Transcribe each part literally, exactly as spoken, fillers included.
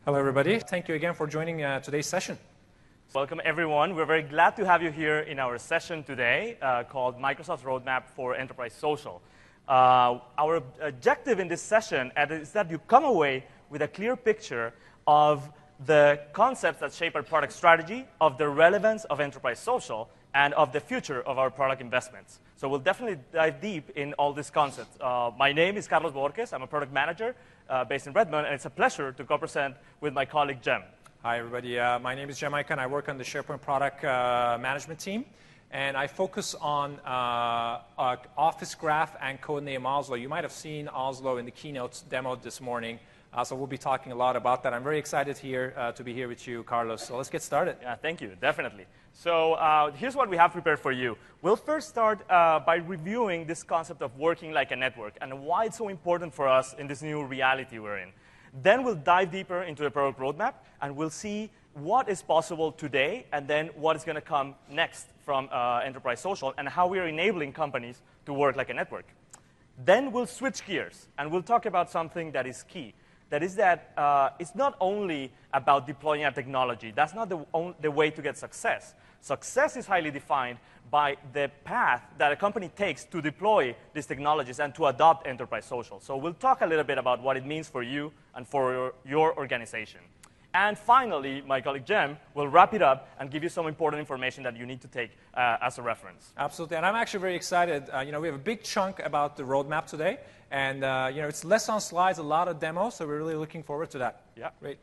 Hello, everybody. Thank you again for joining uh, today's session. Welcome, everyone. We're very glad to have you here in our session today uh, called Microsoft's Roadmap for Enterprise Social. Uh, our objective in this session is that you come away with a clear picture of the concepts that shape our product strategy, of the relevance of Enterprise Social, and of the future of our product investments. So we'll definitely dive deep in all these concepts. Uh, my name is Carlos Borges. I'm a product manager uh, based in Redmond, and it's a pleasure to co-present with my colleague, Jem. Hi, everybody. Uh, my name is Jem Icahn. I work on the SharePoint product uh, management team, and I focus on uh, uh, Office Graph and Codename Oslo. You might have seen Oslo in the keynote demo this morning, uh, so we'll be talking a lot about that. I'm very excited here uh, to be here with you, Carlos. So let's get started. Yeah, thank you. Definitely. So uh, here's what we have prepared for you. We'll first start uh, by reviewing this concept of working like a network and why it's so important for us in this new reality we're in. Then we'll dive deeper into the product roadmap, and we'll see what is possible today and then what is going to come next from uh, Enterprise Social and how we are enabling companies to work like a network. Then we'll switch gears, and we'll talk about something that is key. That is that uh, it's not only about deploying a technology. That's not the, on, the way to get success. Success is highly defined by the path that a company takes to deploy these technologies and to adopt Enterprise Social. So we'll talk a little bit about what it means for you and for your, your organization. And finally, my colleague Jem will wrap it up and give you some important information that you need to take uh, as a reference. Absolutely, and I'm actually very excited. Uh, you know, we have a big chunk about the roadmap today, and uh, you know, it's less on slides, a lot of demos, so we're really looking forward to that. Yeah, great.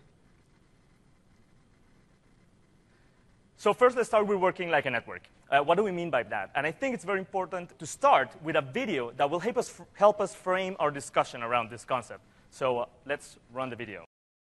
So first, let's start with working like a network. Uh, what do we mean by that? And I think it's very important to start with a video that will help us, help us frame our discussion around this concept. So uh, let's run the video.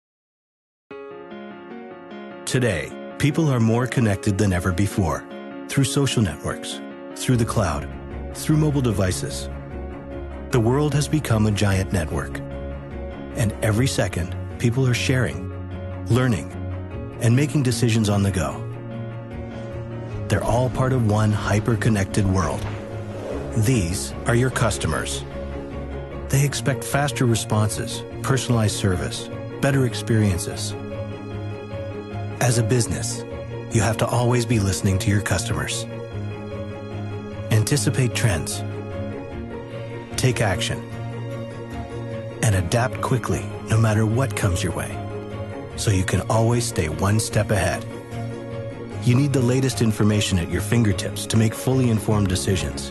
Today, people are more connected than ever before, through social networks, through the cloud, through mobile devices. The world has become a giant network. And every second, people are sharing, learning, and making decisions on the go. They're all part of one hyper-connected world. These are your customers. They expect faster responses, personalized service, better experiences. As a business, you have to always be listening to your customers. Anticipate trends, take action, and adapt quickly no matter what comes your way, so you can always stay one step ahead. You need the latest information at your fingertips to make fully informed decisions.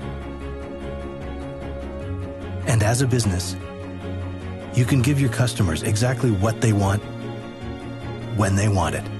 And as a business, you can give your customers exactly what they want, when they want it.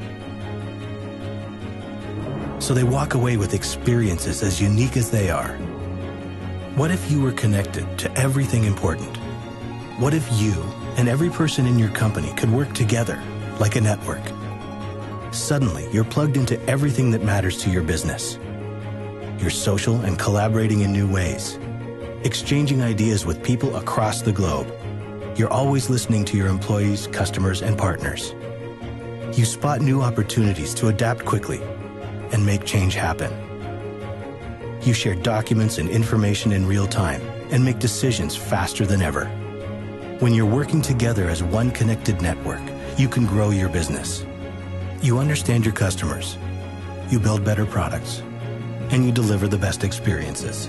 So they walk away with experiences as unique as they are. What if you were connected to everything important? What if you and every person in your company could work together like a network? Suddenly, you're plugged into everything that matters to your business. You're social and collaborating in new ways, exchanging ideas with people across the globe. You're always listening to your employees, customers, and partners. You spot new opportunities to adapt quickly and make change happen. You share documents and information in real time and make decisions faster than ever. When you're working together as one connected network, you can grow your business. You understand your customers, you build better products, and you deliver the best experiences.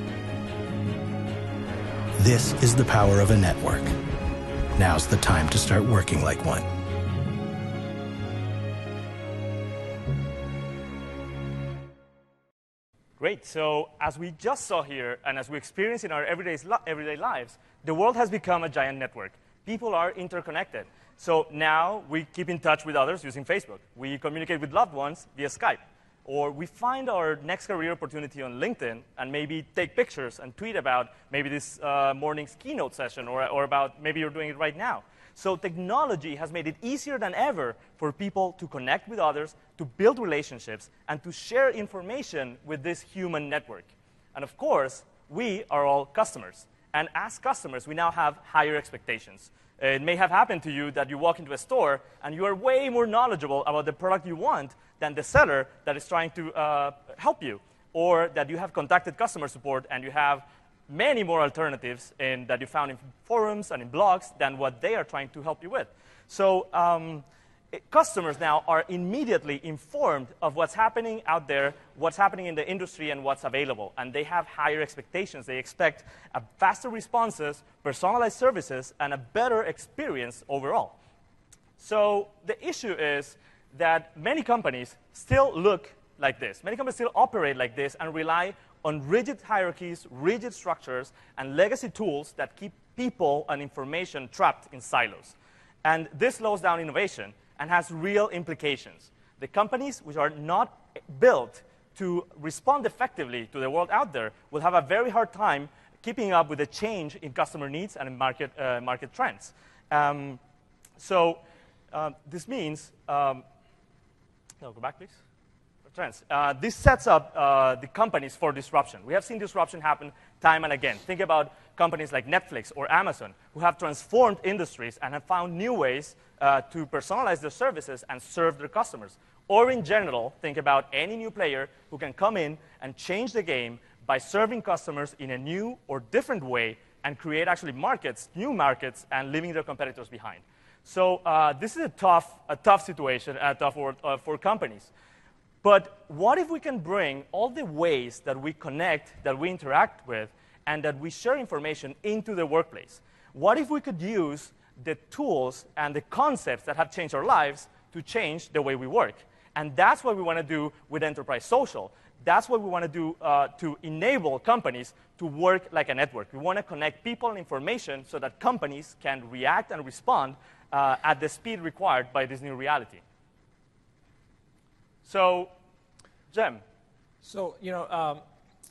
This is the power of a network. Now's the time to start working like one. Great. So as we just saw here, and as we experience in our everyday, everyday lives, the world has become a giant network. People are interconnected. So now we keep in touch with others using Facebook. We communicate with loved ones via Skype. Or we find our next career opportunity on LinkedIn and maybe take pictures and tweet about maybe this uh, morning's keynote session or, or about maybe you're doing it right now. So technology has made it easier than ever for people to connect with others, to build relationships, and to share information with this human network. And of course, we are all customers. And as customers, we now have higher expectations. It may have happened to you that you walk into a store and you are way more knowledgeable about the product you want than the seller that is trying to uh, help you. Or that you have contacted customer support and you have many more alternatives in, that you found in forums and in blogs than what they are trying to help you with. So um, it, customers now are immediately informed of what's happening out there, what's happening in the industry, and what's available. And they have higher expectations. They expect a faster responses, personalized services, and a better experience overall. So the issue is that many companies still look like this. Many companies still operate like this and rely on rigid hierarchies, rigid structures, and legacy tools that keep people and information trapped in silos. And this slows down innovation and has real implications. The companies which are not built to respond effectively to the world out there will have a very hard time keeping up with the change in customer needs and in market, uh, market trends. Um, so uh, this means, um, no, go back, please. Trends. Uh, this sets up uh, the companies for disruption. We have seen disruption happen time and again. Think about companies like Netflix or Amazon, who have transformed industries and have found new ways uh, to personalize their services and serve their customers. Or in general, think about any new player who can come in and change the game by serving customers in a new or different way and create actually markets, new markets, and leaving their competitors behind. So uh, this is a tough, a tough situation, a tough world uh, for companies. But what if we can bring all the ways that we connect, that we interact with, and that we share information into the workplace? What if we could use the tools and the concepts that have changed our lives to change the way we work? And that's what we want to do with Enterprise Social. That's what we want to do uh, to enable companies to work like a network. We want to connect people and information so that companies can react and respond uh, at the speed required by this new reality. So, Jem. So, you know, um,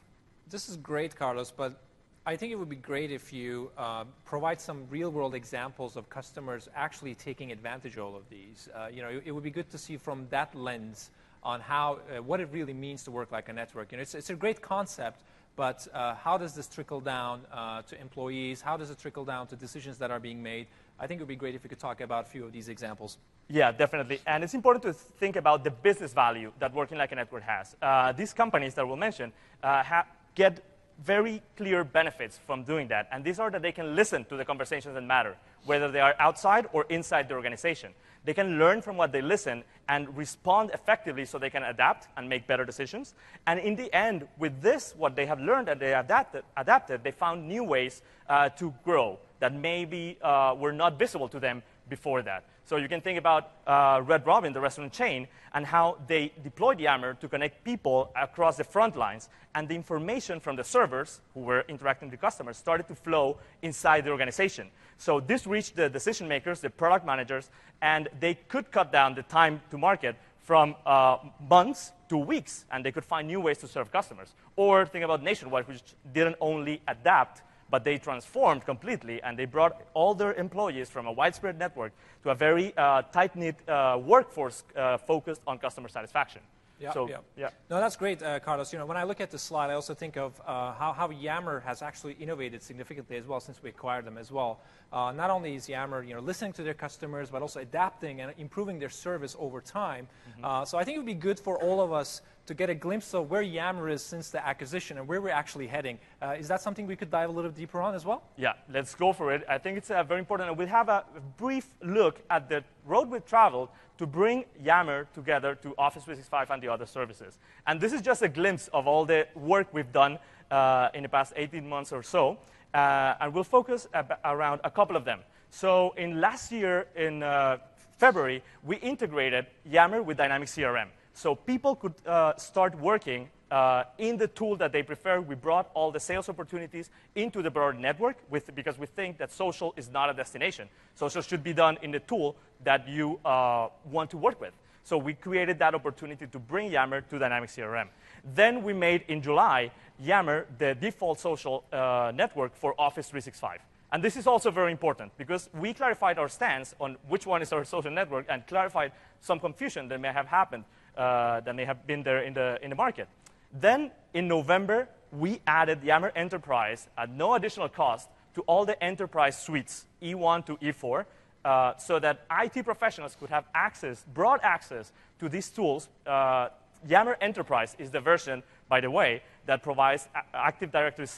this is great, Carlos, but I think it would be great if you uh, provide some real-world examples of customers actually taking advantage of all of these. Uh, you know, it, it would be good to see from that lens on how, uh, what it really means to work like a network. You know, it's, it's a great concept, but uh, how does this trickle down uh, to employees? How does it trickle down to decisions that are being made? I think it would be great if you could talk about a few of these examples. Yeah, definitely. And it's important to think about the business value that working like a network has. Uh, these companies that we'll mention uh, ha get very clear benefits from doing that. And these are that they can listen to the conversations that matter, whether they are outside or inside the organization. They can learn from what they listen and respond effectively so they can adapt and make better decisions. And in the end, with this, what they have learned and they adapted, adapted, they found new ways uh, to grow that maybe uh, were not visible to them before that. So you can think about uh, Red Robin, the restaurant chain, and how they deployed Yammer to connect people across the front lines, and the information from the servers who were interacting with customers started to flow inside the organization. So this reached the decision makers, the product managers, and they could cut down the time to market from uh, months to weeks, and they could find new ways to serve customers. Or think about Nationwide, which didn't only adapt, but they transformed completely, and they brought all their employees from a widespread network to a very uh, tight-knit uh, workforce uh, focused on customer satisfaction. Yeah, so, yeah. yeah. No, that's great, uh, Carlos. You know, when I look at the slide, I also think of uh, how, how Yammer has actually innovated significantly as well since we acquired them as well. Uh, not only is Yammer, you know, listening to their customers, but also adapting and improving their service over time. Mm-hmm. uh, so I think it would be good for all of us to get a glimpse of where Yammer is since the acquisition and where we're actually heading. Uh, is that something we could dive a little deeper on as well? Yeah, let's go for it. I think it's uh, very important. And we'll have a brief look at the road we've traveled to bring Yammer together to Office three sixty-five and the other services. And this is just a glimpse of all the work we've done uh, in the past eighteen months or so. Uh, and we'll focus around a couple of them. So in last year, in uh, February, we integrated Yammer with Dynamics C R M. So people could uh, start working uh, in the tool that they prefer. We brought all the sales opportunities into the broader network with, because we think that social is not a destination. Social should be done in the tool that you uh, want to work with. So we created that opportunity to bring Yammer to Dynamics C R M. Then we made, in July, Yammer the default social uh, network for Office three sixty-five. And this is also very important because we clarified our stance on which one is our social network and clarified some confusion that may have happened, uh, that may have been there in the, in the market. Then, in November, we added Yammer Enterprise at no additional cost to all the enterprise suites, E one to E four, uh, so that I T professionals could have access, broad access to these tools. Uh, Yammer Enterprise is the version, by the way, that provides Active Directory sync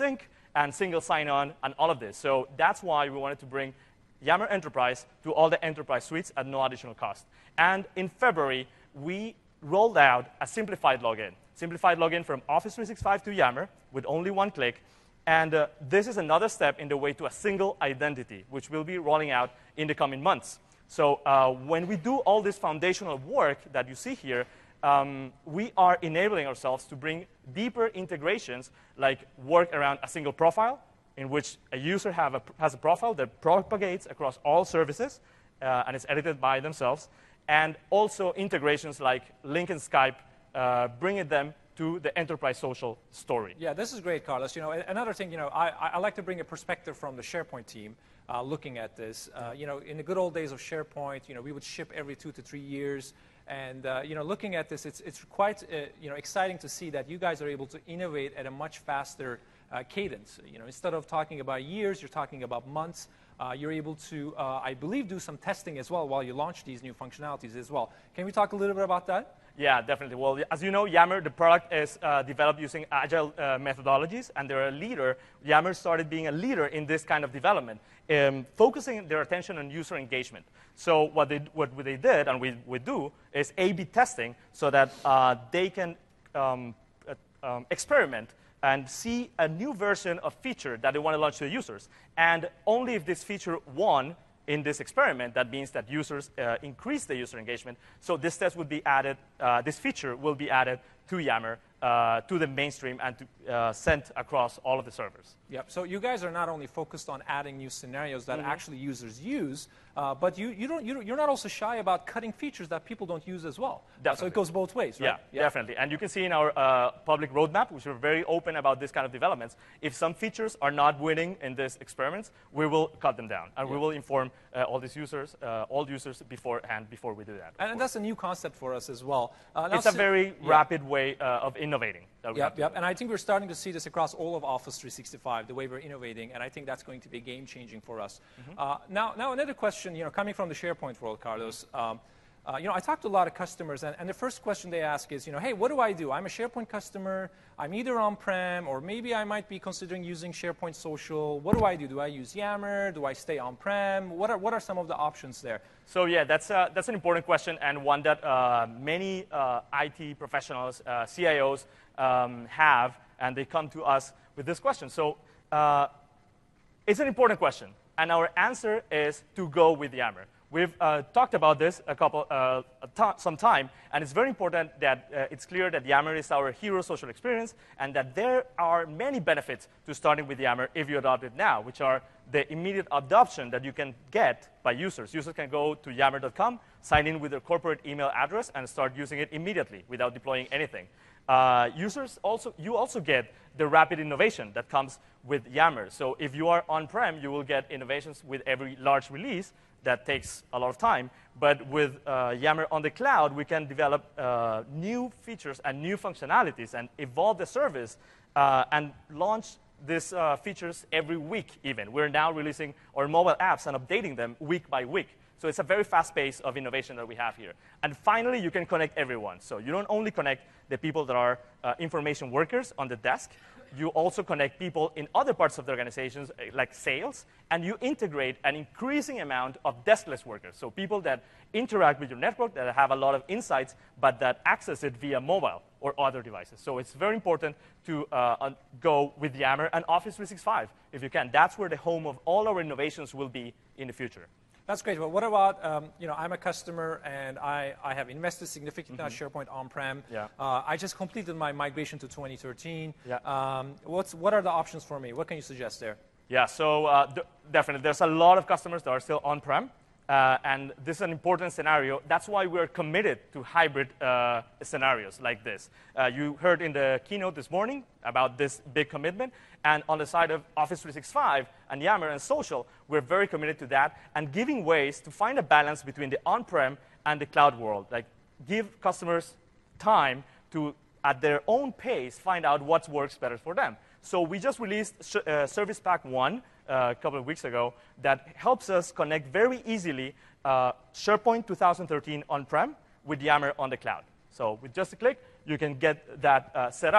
and single sign-on and all of this. So that's why we wanted to bring Yammer Enterprise to all the enterprise suites at no additional cost. And in February, we rolled out a simplified login. Simplified login from Office three sixty-five to Yammer with only one click. And uh, this is another step in the way to a single identity, which we'll be rolling out in the coming months. So uh, when we do all this foundational work that you see here, um, we are enabling ourselves to bring deeper integrations, like work around a single profile, in which a user have a, has a profile that propagates across all services uh, and is edited by themselves, and also integrations like Lync and Skype, uh, bringing them to the enterprise social story. Yeah, this is great, Carlos. You know, another thing, you know, I, I like to bring a perspective from the SharePoint team uh, looking at this. Uh, you know, in the good old days of SharePoint, you know, we would ship every two to three years. And, uh, you know, looking at this, it's, it's quite, uh, you know, exciting to see that you guys are able to innovate at a much faster uh, cadence. You know, instead of talking about years, you're talking about months. Uh, you're able to, uh, I believe, do some testing as well while you launch these new functionalities as well. Can we talk a little bit about that? Yeah, definitely. Well, as you know, Yammer, the product is uh, developed using agile uh, methodologies, and they're a leader. Yammer started being a leader in this kind of development, um, focusing their attention on user engagement. So what they, what they did, and we, we do, is A B testing so that uh, they can um, uh, um, experiment and see a new version of feature that they want to launch to the users. And only if this feature won in this experiment, that means that users uh, increase the user engagement. So this test would be added, uh, this feature will be added to Yammer, uh, to the mainstream, and to, uh, sent across all of the servers. Yep. So you guys are not only focused on adding new scenarios that Mm-hmm. actually users use, uh, but you, you don't, you don't, you're not also shy about cutting features that people don't use as well. Uh, so it goes both ways, right? Yeah, yeah, definitely. And you can see in our uh, public roadmap, which we're very open about this kind of developments, if some features are not winning in these experiments, we will cut them down. And yeah. we will inform uh, all these users, uh, all users beforehand before we do that. And, and that's a new concept for us as well. Uh, now it's a si- very yeah. rapid way uh, of innovating. That we have Yep, to yep. do. And I think we're starting to see this across all of Office three sixty-five, the way we're innovating, and I think that's going to be game-changing for us. Mm-hmm. uh, now, now, another question, you know, coming from the SharePoint world, Carlos, um, uh, you know, I talked to a lot of customers, and, and the first question they ask is, you know, hey, what do I do? I'm a SharePoint customer. I'm either on-prem, or maybe I might be considering using SharePoint Social. What do I do? Do I use Yammer? Do I stay on-prem? What are, what are some of the options there? So yeah, that's, uh, that's an important question, and one that uh, many uh, I T professionals, uh, C I Os, um, have, and they come to us with this question. So uh, it's an important question, and our answer is to go with Yammer. We've uh, talked about this a couple, uh, a some time, and it's very important that uh, it's clear that Yammer is our hero social experience, and that there are many benefits to starting with Yammer if you adopt it now, which are the immediate adoption that you can get by users. Users can go to yammer dot com, sign in with their corporate email address, and start using it immediately without deploying anything. Uh, users also, you also get the rapid innovation that comes with Yammer. So if you are on-prem, you will get innovations with every large release. That takes a lot of time. But with uh, Yammer on the cloud, we can develop uh, new features and new functionalities and evolve the service uh, and launch these uh, features every week even. We're now releasing our mobile apps and updating them week by week. So it's a very fast pace of innovation that we have here. And finally, you can connect everyone. So you don't only connect the people that are uh, information workers on the desk, you also connect people in other parts of the organizations, like sales, and you integrate an increasing amount of deskless workers. So people that interact with your network, that have a lot of insights, but that access it via mobile or other devices. So it's very important to uh, go with Yammer and Office three sixty-five if you can. That's where the home of all our innovations will be in the future. That's great. But what about, um, you know, I'm a customer and I, I have invested significantly Mm-hmm. on SharePoint on-prem. Yeah. Uh, I just completed my migration to twenty thirteen. Yeah. Um, what's, what are the options for me? What can you suggest there? Yeah, so uh, th definitely. There's a lot of customers that are still on-prem. Uh, and this is an important scenario. That's why we're committed to hybrid uh, scenarios like this. Uh, you heard in the keynote this morning about this big commitment. And on the side of Office three sixty-five and Yammer and social, we're very committed to that and giving ways to find a balance between the on-prem and the cloud world. Like, give customers time to, at their own pace, find out what works better for them. So we just released uh, Service Pack one uh, a couple of weeks ago that helps us connect very easily uh, SharePoint twenty thirteen on-prem with Yammer on the cloud. So with just a click, you can get that uh, set up.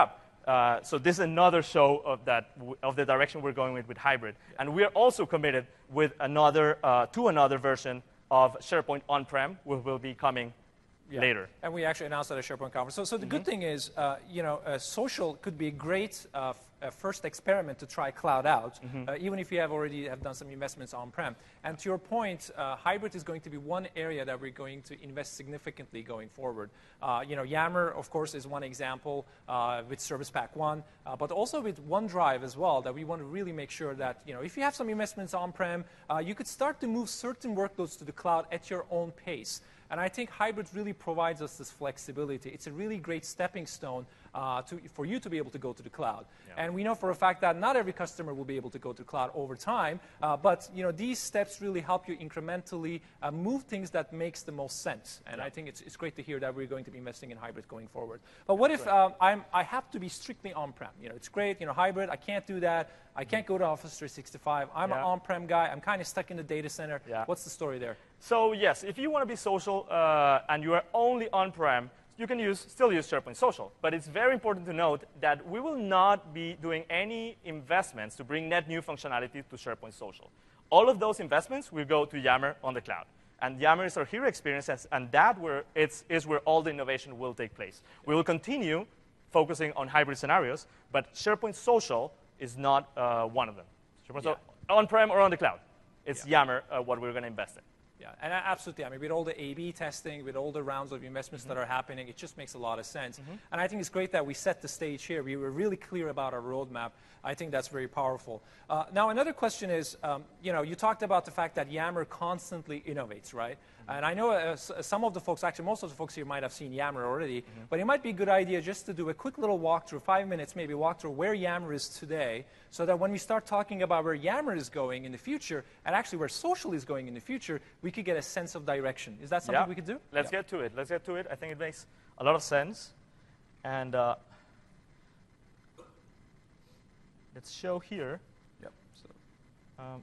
Uh, so this is another show of, that, of the direction we're going with with hybrid. And we are also committed with another, uh, to another version of SharePoint on-prem, which will be coming yeah. later. And we actually announced at a SharePoint conference. So, so the mm-hmm. good thing is, uh, you know, uh, social could be a great uh, uh, first experiment to try cloud out, mm-hmm. uh, even if you have already have done some investments on-prem. And to your point, uh, hybrid is going to be one area that we're going to invest significantly going forward. Uh, you know, Yammer, of course, is one example uh, with Service Pack one, uh, but also with OneDrive as well, that we want to really make sure that, you know, if you have some investments on-prem, uh, you could start to move certain workloads to the cloud at your own pace. And I think hybrid really provides us this flexibility. It's a really great stepping stone uh, to, for you to be able to go to the cloud. Yeah. And we know for a fact that not every customer will be able to go to the cloud over time, uh, but you know, these steps really help you incrementally uh, move things that makes the most sense. And yeah. I think it's, it's great to hear that we're going to be investing in hybrid going forward. But what if um, I'm, I have to be strictly on-prem? You know, it's great, you know, hybrid, I can't do that. I can't go to Office three sixty-five. I'm yeah. an on-prem guy. I'm kind of stuck in the data center. Yeah. What's the story there? So yes, if you want to be social uh, and you are only on-prem, you can use, still use SharePoint Social. But it's very important to note that we will not be doing any investments to bring net new functionality to SharePoint Social. All of those investments will go to Yammer on the cloud. And Yammer is our hero experience, and that where it's, is where all the innovation will take place. We will continue focusing on hybrid scenarios, but SharePoint Social is not uh, one of them. SharePoint yeah. so on-prem or on the cloud. It's yeah. Yammer uh, what we're going to invest in. Yeah, and absolutely. I mean, with all the A B testing, with all the rounds of investments mm-hmm. that are happening, it just makes a lot of sense. Mm-hmm. And I think it's great that we set the stage here. We were really clear about our roadmap. I think that's very powerful. Uh, now, another question is, um, you know, you talked about the fact that Yammer constantly innovates, right? Mm-hmm. And I know uh, some of the folks, actually most of the folks here might have seen Yammer already, mm-hmm. but it might be a good idea just to do a quick little walkthrough, five minutes maybe, walk through where Yammer is today, so that when we start talking about where Yammer is going in the future, and actually where social is going in the future, we could get a sense of direction. Is that something yeah. we could do? Let's yeah. get to it. Let's get to it. I think it makes a lot of sense. And uh, let's show here. Yep. So. Um,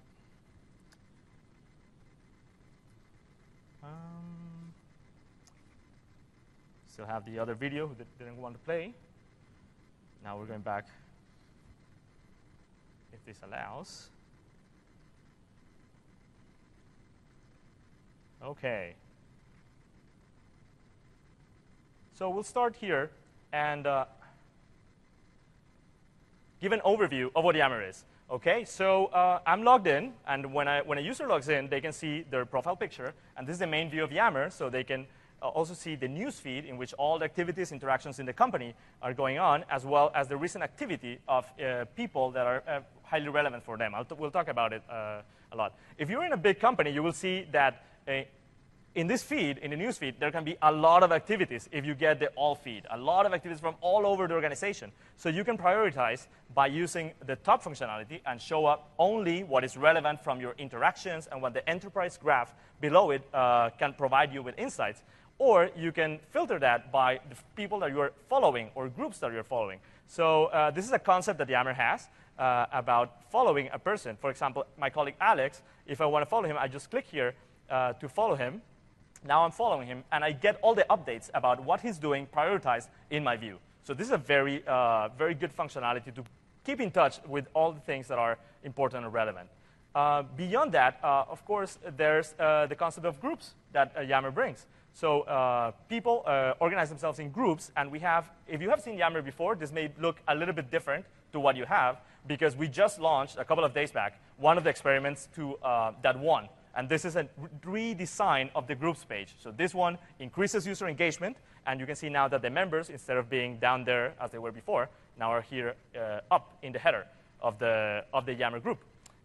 um, still have the other video who didn't want to play. Now we're going back, if this allows. Okay. So we'll start here and uh, give an overview of what Yammer is. Okay, so uh, I'm logged in, and when, I, when a user logs in, they can see their profile picture, and this is the main view of Yammer, so they can uh, also see the news feed in which all the activities, interactions in the company are going on, as well as the recent activity of uh, people that are uh, highly relevant for them. I'll t we'll talk about it uh, a lot. If you're in a big company, you will see that uh, in this feed, in the news feed, there can be a lot of activities if you get the all feed, a lot of activities from all over the organization. So you can prioritize by using the top functionality and show up only what is relevant from your interactions and what the enterprise graph below it uh, can provide you with insights. Or you can filter that by the people that you're following or groups that you're following. So uh, this is a concept that Yammer has uh, about following a person. For example, my colleague Alex, if I want to follow him, I just click here uh, to follow him. Now I'm following him, and I get all the updates about what he's doing prioritized in my view. So this is a very, uh, very good functionality to keep in touch with all the things that are important and relevant. Uh, beyond that, uh, of course, there's uh, the concept of groups that uh, Yammer brings. So uh, people uh, organize themselves in groups, and we have, if you have seen Yammer before, this may look a little bit different to what you have, because we just launched a couple of days back one of the experiments to, uh, that won. And this is a redesign of the groups page. So this one increases user engagement. And you can see now that the members, instead of being down there as they were before, now are here uh, up in the header of the, of the Yammer group.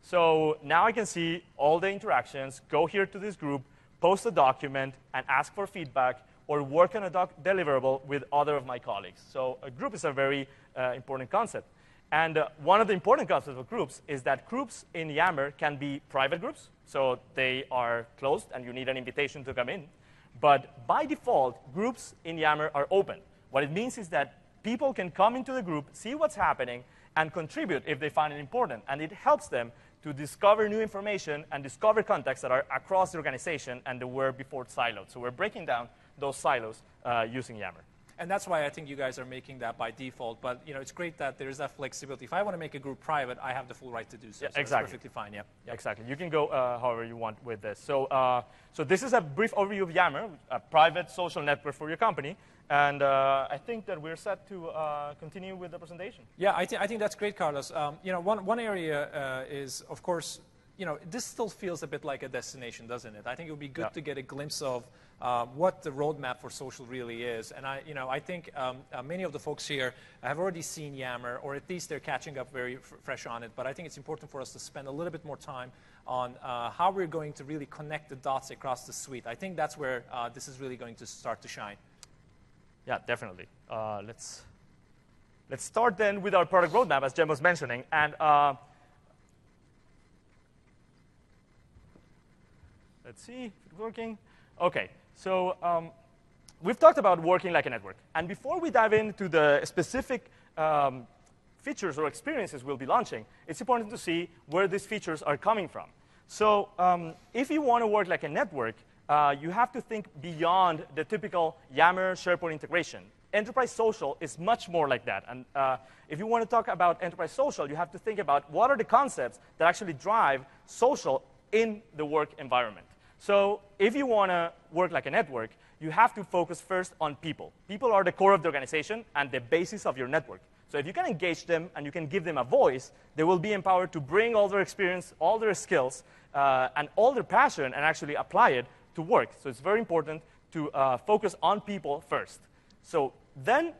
So now I can see all the interactions, go here to this group, post a document, and ask for feedback, or work on a doc deliverable with other of my colleagues. So a group is a very uh, important concept. And uh, one of the important concepts of groups is that groups in Yammer can be private groups, so they are closed and you need an invitation to come in. But by default, groups in Yammer are open. What it means is that people can come into the group, see what's happening, and contribute if they find it important. And it helps them to discover new information and discover contexts that are across the organization and that were before siloed. So we're breaking down those silos uh, using Yammer. and that's why I think you guys are making that by default. But you know, it's great that there is that flexibility. If I want to make a group private, I have the full right to do so. Yeah, so exactly. It's perfectly fine. Yeah. Yep. Exactly. You can go uh, however you want with this. So, uh, so this is a brief overview of Yammer, a private social network for your company. And uh, I think that we're set to uh, continue with the presentation. Yeah, I, th I think that's great, Carlos. Um, you know, one, one area uh, is, of course, you know, this still feels a bit like a destination, doesn't it? I think it would be good yeah. to get a glimpse of uh, what the roadmap for social really is. And I, you know, I think um, uh, many of the folks here have already seen Yammer, or at least they're catching up very f fresh on it. But I think it's important for us to spend a little bit more time on uh, how we're going to really connect the dots across the suite. I think that's where uh, this is really going to start to shine. Yeah, definitely. Uh, let's, let's start then with our product roadmap, as Jem was mentioning. And uh, let's see if it's working. OK, so um, we've talked about working like a network. And before we dive into the specific um, features or experiences we'll be launching, it's important to see where these features are coming from. So um, if you want to work like a network, Uh, you have to think beyond the typical Yammer SharePoint integration. Enterprise social is much more like that. And uh, if you want to talk about enterprise social, you have to think about what are the concepts that actually drive social in the work environment. So if you want to work like a network, you have to focus first on people. People are the core of the organization and the basis of your network. So if you can engage them and you can give them a voice, they will be empowered to bring all their experience, all their skills, uh, and all their passion and actually apply it to work. So it's very important to uh, focus on people first. So then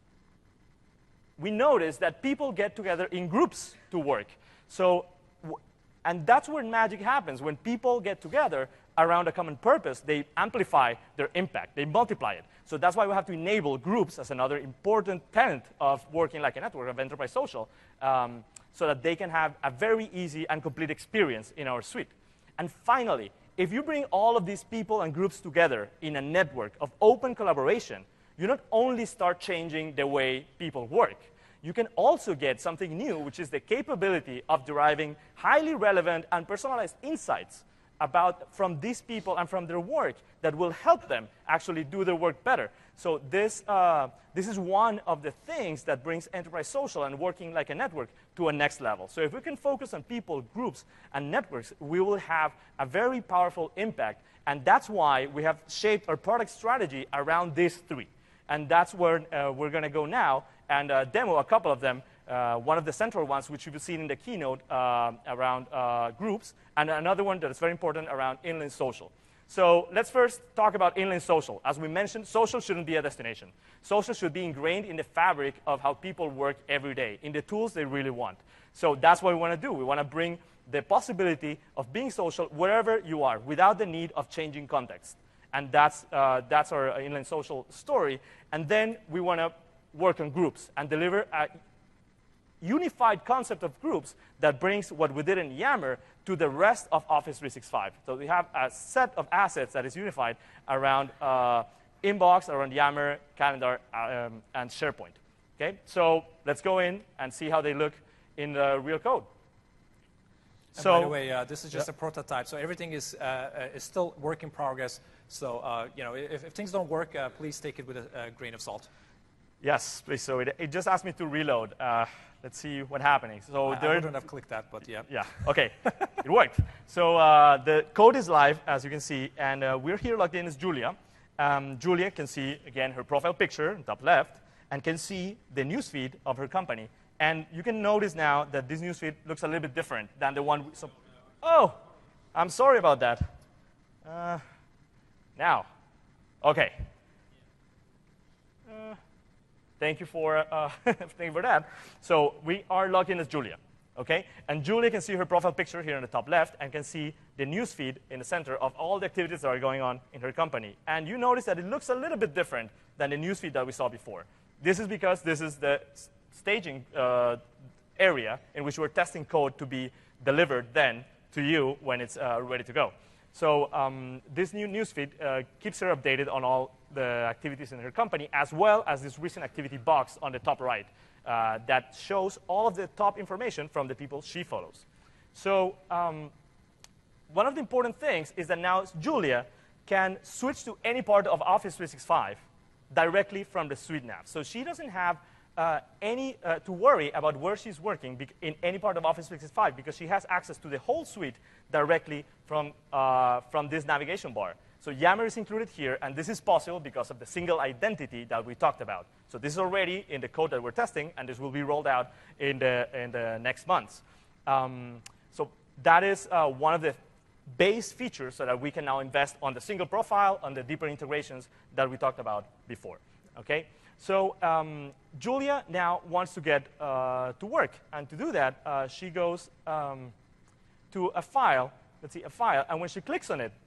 we notice that people get together in groups to work. So, and that's where magic happens. When people get together around a common purpose, they amplify their impact. They multiply it. So that's why we have to enable groups as another important tenet of working like a network, of enterprise social, um, so that they can have a very easy and complete experience in our suite. And finally, if you bring all of these people and groups together in a network of open collaboration, you not only start changing the way people work, you can also get something new, which is the capability of deriving highly relevant and personalized insights about from these people and from their work that will help them actually do their work better. So this, uh, this is one of the things that brings enterprise social and working like a network to a next level. So if we can focus on people, groups, and networks, we will have a very powerful impact. And that's why we have shaped our product strategy around these three. And that's where uh, we're going to go now and uh, demo a couple of them. Uh, one of the central ones, which you've seen in the keynote uh, around uh, groups, and another one that is very important around inline social. So let's first talk about inline social. As we mentioned, social shouldn't be a destination. Social should be ingrained in the fabric of how people work every day, in the tools they really want. So that's what we want to do. We want to bring the possibility of being social wherever you are, without the need of changing context. And that's, uh, that's our inline social story. And then we want to work on groups and deliver a unified concept of groups that brings what we did in Yammer to the rest of Office three sixty-five. So we have a set of assets that is unified around uh, Inbox, around Yammer, Calendar, um, and SharePoint. Okay? So let's go in and see how they look in the real code. And so, by the way, uh, this is just yeah. a prototype, so everything is, uh, uh, is still work in progress. So uh, you know, if, if things don't work, uh, please take it with a, a grain of salt. Yes, please. So it, it just asked me to reload. Uh, let's see what's happening. So I, I wouldn't have clicked that, but yeah. Yeah, OK. It worked. So uh, the code is live, as you can see. And uh, we're here logged in as Julia. Um, Julia can see, again, her profile picture, top left, and can see the newsfeed of her company. And you can notice now that this newsfeed looks a little bit different than the one. We, so, oh, I'm sorry about that. Uh, now, OK. Uh, Thank you for uh, thank you for that. So we are logged in as Julia, okay? And Julia can see her profile picture here in the top left and can see the newsfeed in the center of all the activities that are going on in her company. And you notice that it looks a little bit different than the newsfeed that we saw before. This is because this is the staging uh, area in which we're testing code to be delivered then to you when it's uh, ready to go. So um, this new newsfeed uh, keeps her updated on all the activities in her company, as well as this recent activity box on the top right uh, that shows all of the top information from the people she follows. So um, one of the important things is that now Julia can switch to any part of Office three sixty-five directly from the suite nav. So she doesn't have uh, any uh, to worry about where she's working in any part of Office three sixty-five because she has access to the whole suite directly from, uh, from this navigation bar. So Yammer is included here, and this is possible because of the single identity that we talked about. So this is already in the code that we're testing, and this will be rolled out in the, in the next months. Um, so that is uh, one of the base features so that we can now invest on the single profile, on the deeper integrations that we talked about before. Okay? So um, Julia now wants to get uh, to work, and to do that, uh, she goes um, to a file, let's see, a file, and when she clicks on it,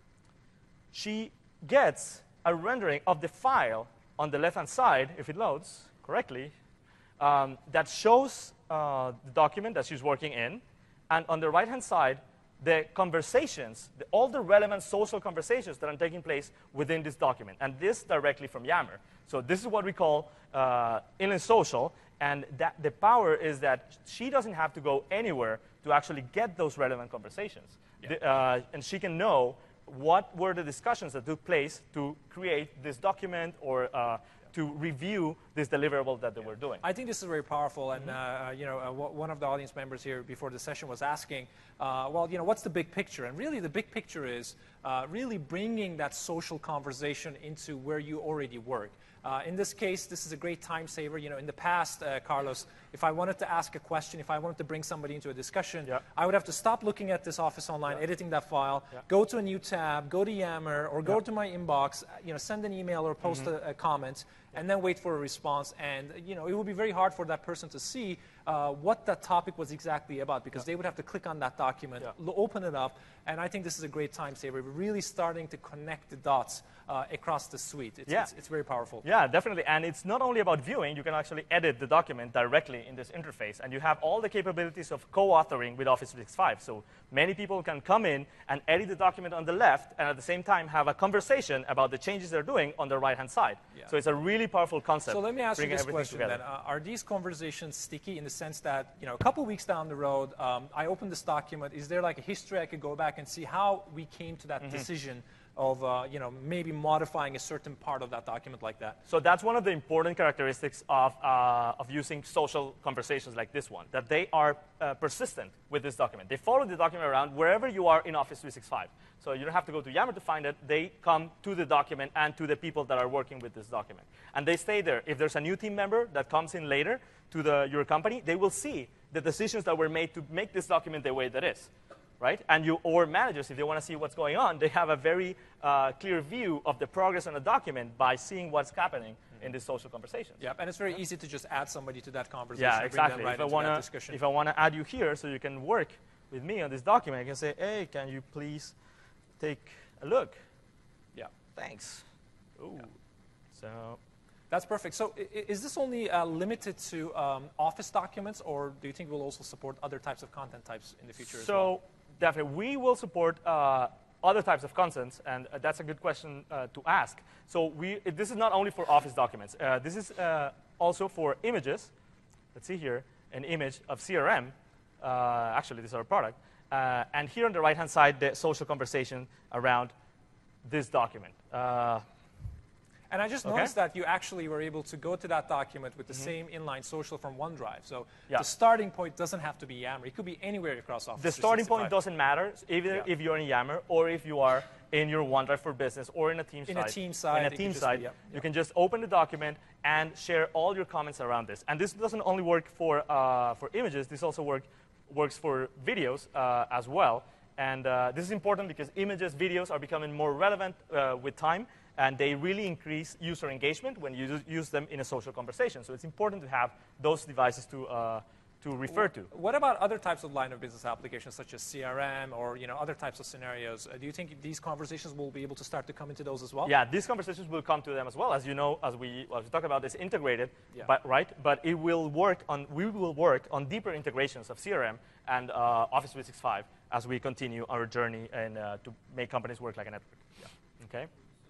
she gets a rendering of the file on the left-hand side, if it loads correctly, um, that shows uh, the document that she's working in, and on the right-hand side, the conversations, the, all the relevant social conversations that are taking place within this document, and this directly from Yammer. So this is what we call uh, inline social, and that the power is that she doesn't have to go anywhere to actually get those relevant conversations. Yeah. The, uh, and she can know what were the discussions that took place to create this document or uh, to review this deliverable that they yeah. were doing. I think this is very powerful, and mm-hmm. uh, you know, uh, one of the audience members here before the session was asking, uh, well, you know, what's the big picture? And really, the big picture is uh, really bringing that social conversation into where you already work. Uh, in this case, this is a great time saver. You know, in the past, uh, Carlos, if I wanted to ask a question, if I wanted to bring somebody into a discussion, yeah. I would have to stop looking at this Office Online, yeah. editing that file, yeah. go to a new tab, go to Yammer, or go yeah. to my inbox, you know, send an email or post mm-hmm. a, a comment, and then wait for a response. And you know, it would be very hard for that person to see uh, what that topic was exactly about because yeah. they would have to click on that document, yeah. open it up, and I think this is a great time saver. We're really starting to connect the dots uh, across the suite. It's, yeah. it's, it's very powerful. Yeah, definitely. And it's not only about viewing. You can actually edit the document directly in this interface. And you have all the capabilities of co-authoring with Office three sixty-five. So many people can come in and edit the document on the left and at the same time have a conversation about the changes they're doing on the right-hand side. Yeah. So it's a really powerful concept. So let me ask you this question together. then. Uh, are these conversations sticky in the sense that, you know, a couple weeks down the road, um, I open this document. Is there like a history I could go back and see how we came to that mm-hmm. decision of, uh, you know, maybe modifying a certain part of that document like that? So that's one of the important characteristics of, uh, of using social conversations like this one, that they are uh, persistent with this document. They follow the document around wherever you are in Office three sixty-five. So you don't have to go to Yammer to find it. They come to the document and to the people that are working with this document. And they stay there. If there's a new team member that comes in later to the, your company, they will see the decisions that were made to make this document the way that is. Right? And you, or managers, if they want to see what's going on, they have a very uh, clear view of the progress on a document by seeing what's happening mm-hmm. in these social conversations. Yeah, and it's very easy to just add somebody to that conversation. Yeah, exactly. Right if, I wanna, if I want to add you here so you can work with me on this document, I can say, hey, can you please take a look? Yeah. Thanks. Ooh. Yeah. So. That's perfect. So is this only uh, limited to um, Office documents, or do you think we'll also support other types of content types in the future so, as well? Definitely. We will support uh, other types of contents, and uh, that's a good question uh, to ask. So we, this is not only for Office documents. Uh, this is uh, also for images. Let's see here, an image of C R M. Uh, actually, this is our product. Uh, and here on the right-hand side, the social conversation around this document. Uh, And I just okay. noticed that you actually were able to go to that document with the mm-hmm. same inline social from OneDrive. So yeah. the starting point doesn't have to be Yammer. It could be anywhere across Office The starting point doesn't matter, either yeah. if you're in Yammer or if you are in your OneDrive for Business or in a team in site. A team site. In a team site, be, yeah. you can just open the document and share all your comments around this. And this doesn't only work for, uh, for images. This also work, works for videos uh, as well. And uh, this is important because images, videos are becoming more relevant uh, with time. And they really increase user engagement when you use them in a social conversation. So it's important to have those devices to, uh, to refer to. What about other types of line of business applications, such as C R M or you know, other types of scenarios? Uh, do you think these conversations will be able to start to come into those as well? Yeah, these conversations will come to them as well. As you know, as we, as we talk about this integrated, yeah. but, right? But it will work on, we will work on deeper integrations of C R M and uh, Office three sixty-five as we continue our journey and uh, to make companies work like a network. Yeah. Okay?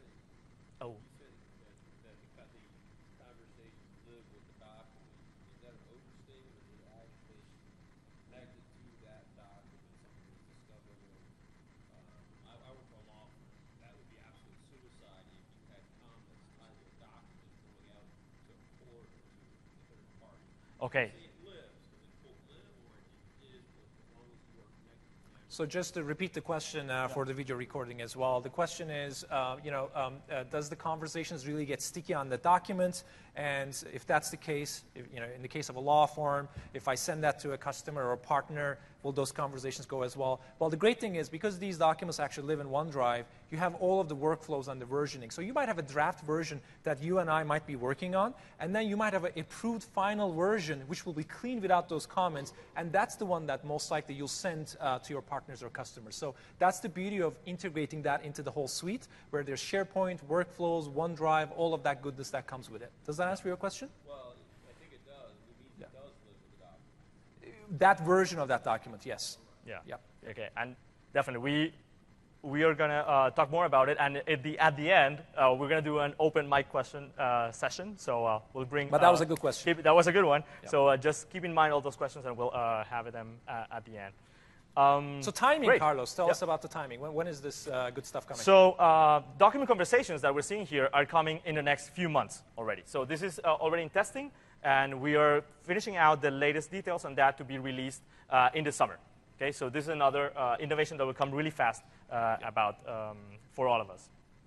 Oh. Okay. So just to repeat the question uh, for the video recording as well, the question is, uh, you know, um, uh, does the conversations really get sticky on the document? And if that's the case, if, you know, in the case of a law firm, if I send that to a customer or a partner, will those conversations go as well? Well, the great thing is, because these documents actually live in OneDrive, you have all of the workflows and the versioning. So you might have a draft version that you and I might be working on, and then you might have an approved final version, which will be clean without those comments, and that's the one that most likely you'll send uh, to your partners or customers. So that's the beauty of integrating that into the whole suite, where there's SharePoint, workflows, OneDrive, all of that goodness that comes with it. Does that answer your question? Well, I think it does. It means Yeah. it does live with the document. That version of that document, yes. Yeah. Yep. Okay, and definitely we we are gonna uh, talk more about it, and at the at the end uh, we're gonna do an open mic question uh, session. So uh, we'll bring. But that uh, was a good question. Keep, that was a good one. Yep. So uh, just keep in mind all those questions, and we'll uh, have them uh, at the end. Um, So timing, great. Carlos, tell Yeah. us about the timing. When, when is this uh, good stuff coming? So uh, document conversations that we're seeing here are coming in the next few months already. So this is uh, already in testing, and we are finishing out the latest details on that to be released uh, in the summer. Okay, so this is another uh, innovation that will come really fast uh, about um, for all of us.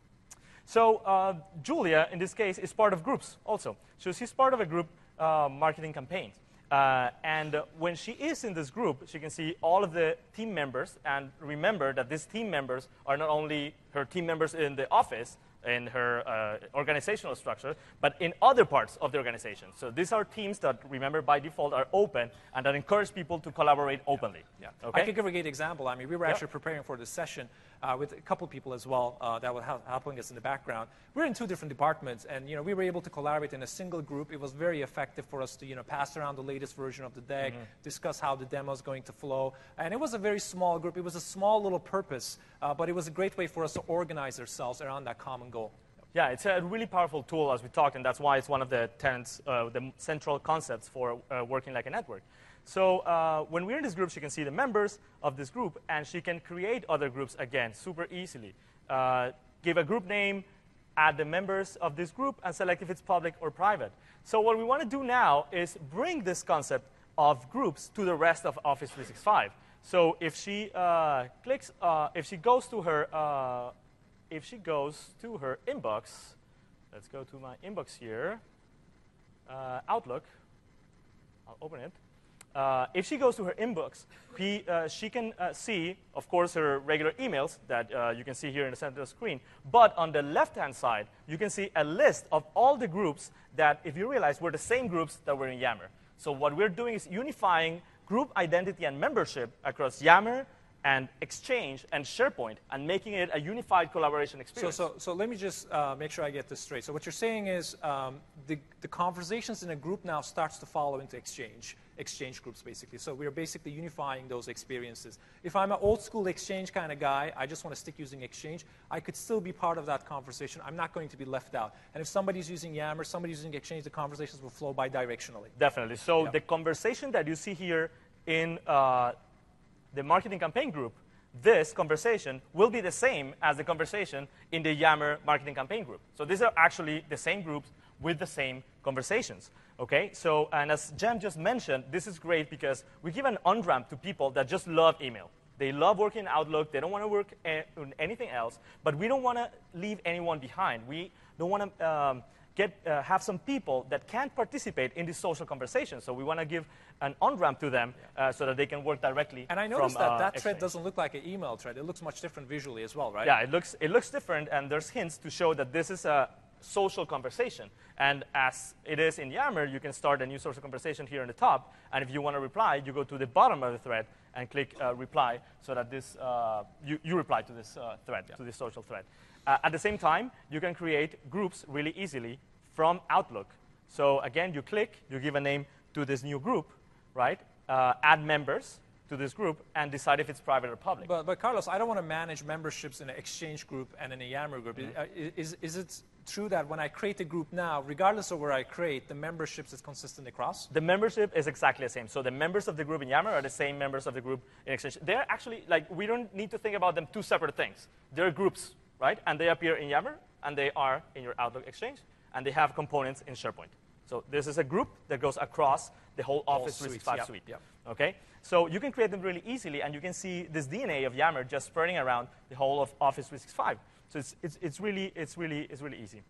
So uh, Julia, in this case, is part of groups also. So she's part of a group uh, marketing campaign. Uh, and uh, when she is in this group, she can see all of the team members. And remember that these team members are not only her team members in the office, in her uh, organizational structure, but in other parts of the organization. So these are teams that, remember, by default are open and that encourage people to collaborate openly. Yeah. Okay? I could give a great example. I mean, we were Yeah. actually preparing for this session uh, with a couple people as well uh, that were hel- helping us in the background. We're in two different departments, and you know, we were able to collaborate in a single group. It was very effective for us to you know, pass around the latest version of the deck, Mm-hmm. discuss how the demo is going to flow. And it was a very small group. It was a small little purpose, uh, but it was a great way for us to organize ourselves around that common goal. Yeah, it's a really powerful tool, as we talked, and that's why it's one of the tenets, uh, the central concepts for uh, working like a network. So uh, when we're in this group, she can see the members of this group, and she can create other groups, again, super easily. Uh, give a group name, add the members of this group, and select if it's public or private. So what we want to do now is bring this concept of groups to the rest of Office three sixty-five. So if she uh, clicks, uh, if she goes to her uh, If she goes to her inbox, let's go to my inbox here, uh, Outlook, I'll open it. Uh, if she goes to her inbox, he, uh, she can uh, see, of course, her regular emails that uh, you can see here in the center of the screen. But on the left-hand side, you can see a list of all the groups that, if you realize, were the same groups that were in Yammer. So what we're doing is unifying group identity and membership across Yammer and Exchange and SharePoint, and making it a unified collaboration So, experience. so, so let me just uh, make sure I get this straight. So what you're saying is um, the, the conversations in a group now starts to follow into Exchange, Exchange groups, basically. So we're basically unifying those experiences. If I'm an old school Exchange kind of guy, I just want to stick using Exchange, I could still be part of that conversation. I'm not going to be left out. And if somebody's using Yammer, somebody's using Exchange, the conversations will flow bidirectionally. Definitely. So Yeah. the conversation that you see here in uh, the marketing campaign group, this conversation will be the same as the conversation in the Yammer marketing campaign group. So these are actually the same groups with the same conversations. Okay? So, and as Jem just mentioned, this is great because we give an on-ramp to people that just love email. They love working in Outlook. They don't want to work on anything else. But we don't want to leave anyone behind. We don't want to um, get, uh, have some people that can't participate in this social conversation. So we want to give an on-ramp to them uh, so that they can work directly And I noticed from, that uh, that Exchange. thread doesn't look like an email thread. It looks much different visually as well, right? Yeah, it looks, it looks different, and there's hints to show that this is a social conversation. And as it is in Yammer, you can start a new social conversation here on the top, and if you want to reply, you go to the bottom of the thread and click uh, reply so that this, uh, you, you reply to this uh, thread, Yeah. to this social thread. Uh, at the same time, you can create groups really easily from Outlook. So again, you click, you give a name to this new group, right? Uh, add members to this group and decide if it's private or public. But, but Carlos, I don't want to manage memberships in an Exchange group and in a Yammer group. Mm-hmm. Uh, Is, is it true that when I create a group now, regardless of where I create, the memberships is consistent across? The membership is exactly the same. So the members of the group in Yammer are the same members of the group in Exchange. They're actually, like, we don't need to think about them two separate things. They're groups, right? And they appear in Yammer, and they are in your Outlook Exchange, and they have components in SharePoint. So this is a group that goes across the whole Office three sixty-five yep, suite. yep. Okay? So you can create them really easily, and you can see this D N A of Yammer just spreading around the whole of Office three sixty-five. So it's, it's, it's, really, it's, really, it's really easy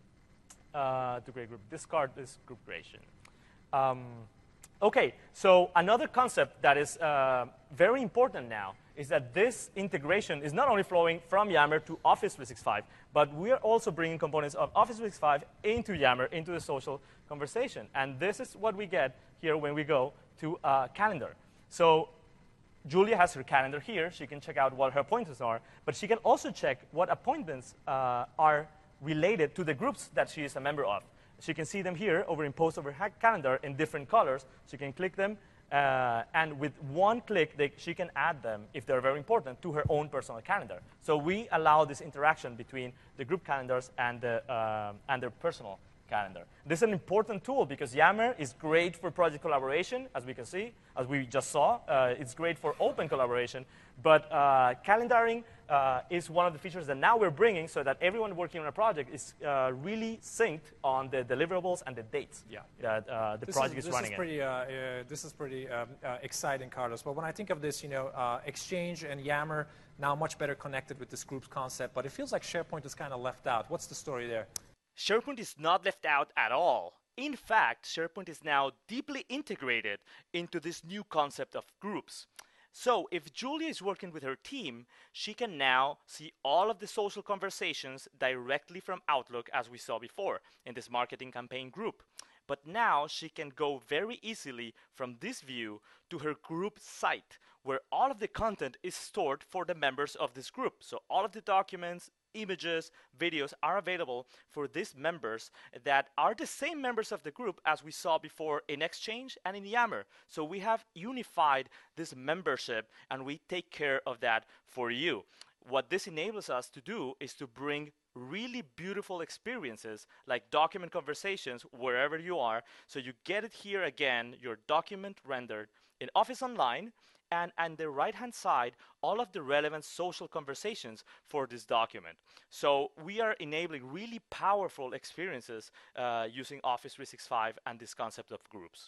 uh, to create group. Discard this group creation. Um, okay, so another concept that is uh, very important now is that this integration is not only flowing from Yammer to Office three sixty-five, but we are also bringing components of Office three sixty-five into Yammer, into the social conversation. And this is what we get here when we go to uh, Calendar. So Julia has her calendar here. She can check out what her appointments are, but she can also check what appointments uh, are related to the groups that she is a member of. She can see them here over imposed over her calendar in different colors. She can click them, uh, and with one click, they, she can add them, if they're very important, to her own personal calendar. So we allow this interaction between the group calendars and, the, uh, and their personal calendar. This is an important tool because Yammer is great for project collaboration, as we can see, as we just saw. Uh, it's great for open collaboration, but uh, calendaring uh, is one of the features that now we're bringing so that everyone working on a project is uh, really synced on the deliverables and the dates Yeah. that uh, the This project is, is this running is pretty, uh, uh, this is pretty um, uh, exciting, Carlos. But when I think of this, you know, uh, Exchange and Yammer now much better connected with this groups concept, but it feels like SharePoint is kind of left out. What's the story there? SharePoint is not left out at all. In fact, SharePoint is now deeply integrated into this new concept of groups. So if Julia is working with her team, she can now see all of the social conversations directly from Outlook, as we saw before in this marketing campaign group. But now she can go very easily from this view to her group site, where all of the content is stored for the members of this group. So all of the documents, images, videos are available for these members that are the same members of the group as we saw before in Exchange and in Yammer. So we have unified this membership, and we take care of that for you. What this enables us to do is to bring really beautiful experiences like document conversations wherever you are. So you get it here again, your document rendered in Office Online, and on the right-hand side, all of the relevant social conversations for this document. So we are enabling really powerful experiences uh, using Office three sixty-five and this concept of groups.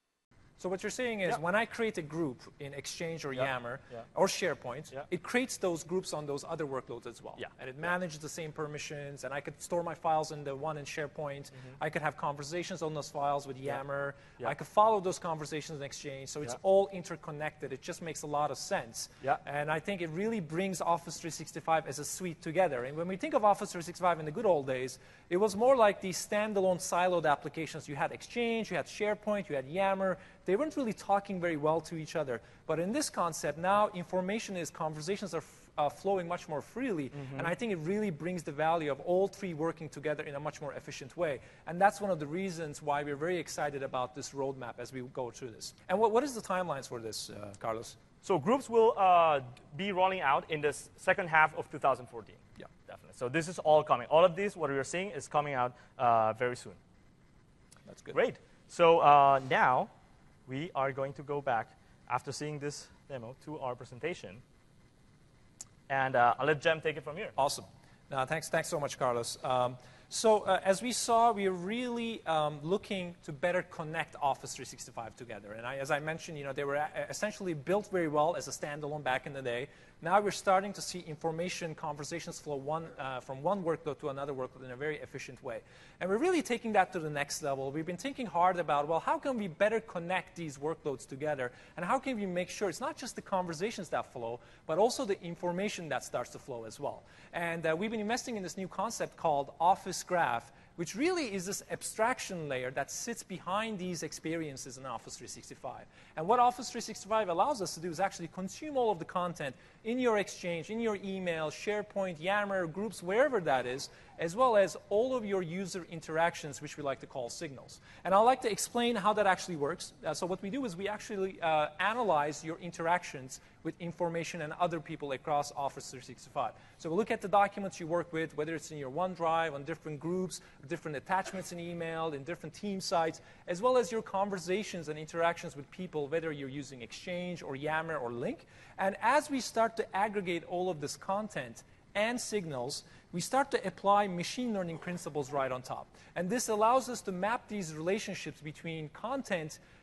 So what you're saying is, Yeah. when I create a group in Exchange or Yeah. Yammer Yeah. or SharePoint, Yeah. it creates those groups on those other workloads as well. Yeah. And it manages the same permissions, and I could store my files in the one in SharePoint. Mm-hmm. I could have conversations on those files with Yammer. Yeah. I could follow those conversations in Exchange. So it's Yeah. all interconnected. It just makes a lot of sense. Yeah. And I think it really brings Office three sixty-five as a suite together. And when we think of Office three sixty-five in the good old days, it was more like these standalone siloed applications. You had Exchange, you had SharePoint, you had Yammer. They weren't really talking very well to each other. But in this concept, now information is, conversations are f uh, flowing much more freely. Mm-hmm. And I think it really brings the value of all three working together in a much more efficient way. And that's one of the reasons why we're very excited about this roadmap as we go through this. And what, what is the timelines for this, uh, Carlos? So groups will uh, be rolling out in the second half of two thousand fourteen. Yeah. Definitely. So this is all coming. All of this, what we are seeing, is coming out uh, very soon. That's good. Great. So uh, now we are going to go back, after seeing this demo, to our presentation. And uh, I'll let Jem take it from here. Awesome. No, thanks, thanks so much, Carlos. Um, so uh, as we saw, we are really um, looking to better connect Office three sixty-five together. And I, as I mentioned, you know, they were a essentially built very well as a standalone back in the day. Now we're starting to see information conversations flow one, uh, from one workload to another workload in a very efficient way. And we're really taking that to the next level. We've been thinking hard about, well, how can we better connect these workloads together? And how can we make sure it's not just the conversations that flow, but also the information that starts to flow as well? And uh, we've been investing in this new concept called Office Graph, which really is this abstraction layer that sits behind these experiences in Office three sixty-five. And what Office three sixty-five allows us to do is actually consume all of the content in your Exchange, in your email, SharePoint, Yammer, groups, wherever that is, as well as all of your user interactions, which we like to call signals. And I'd like to explain how that actually works. Uh, so what we do is we actually uh, analyze your interactions with information and other people across Office three sixty-five. So we look at the documents you work with, whether it's in your OneDrive, on different groups, different attachments in email, in different team sites, as well as your conversations and interactions with people, whether you're using Exchange or Yammer or Lync. And as we start to aggregate all of this content and signals, we start to apply machine learning principles right on top. And this allows us to map these relationships between content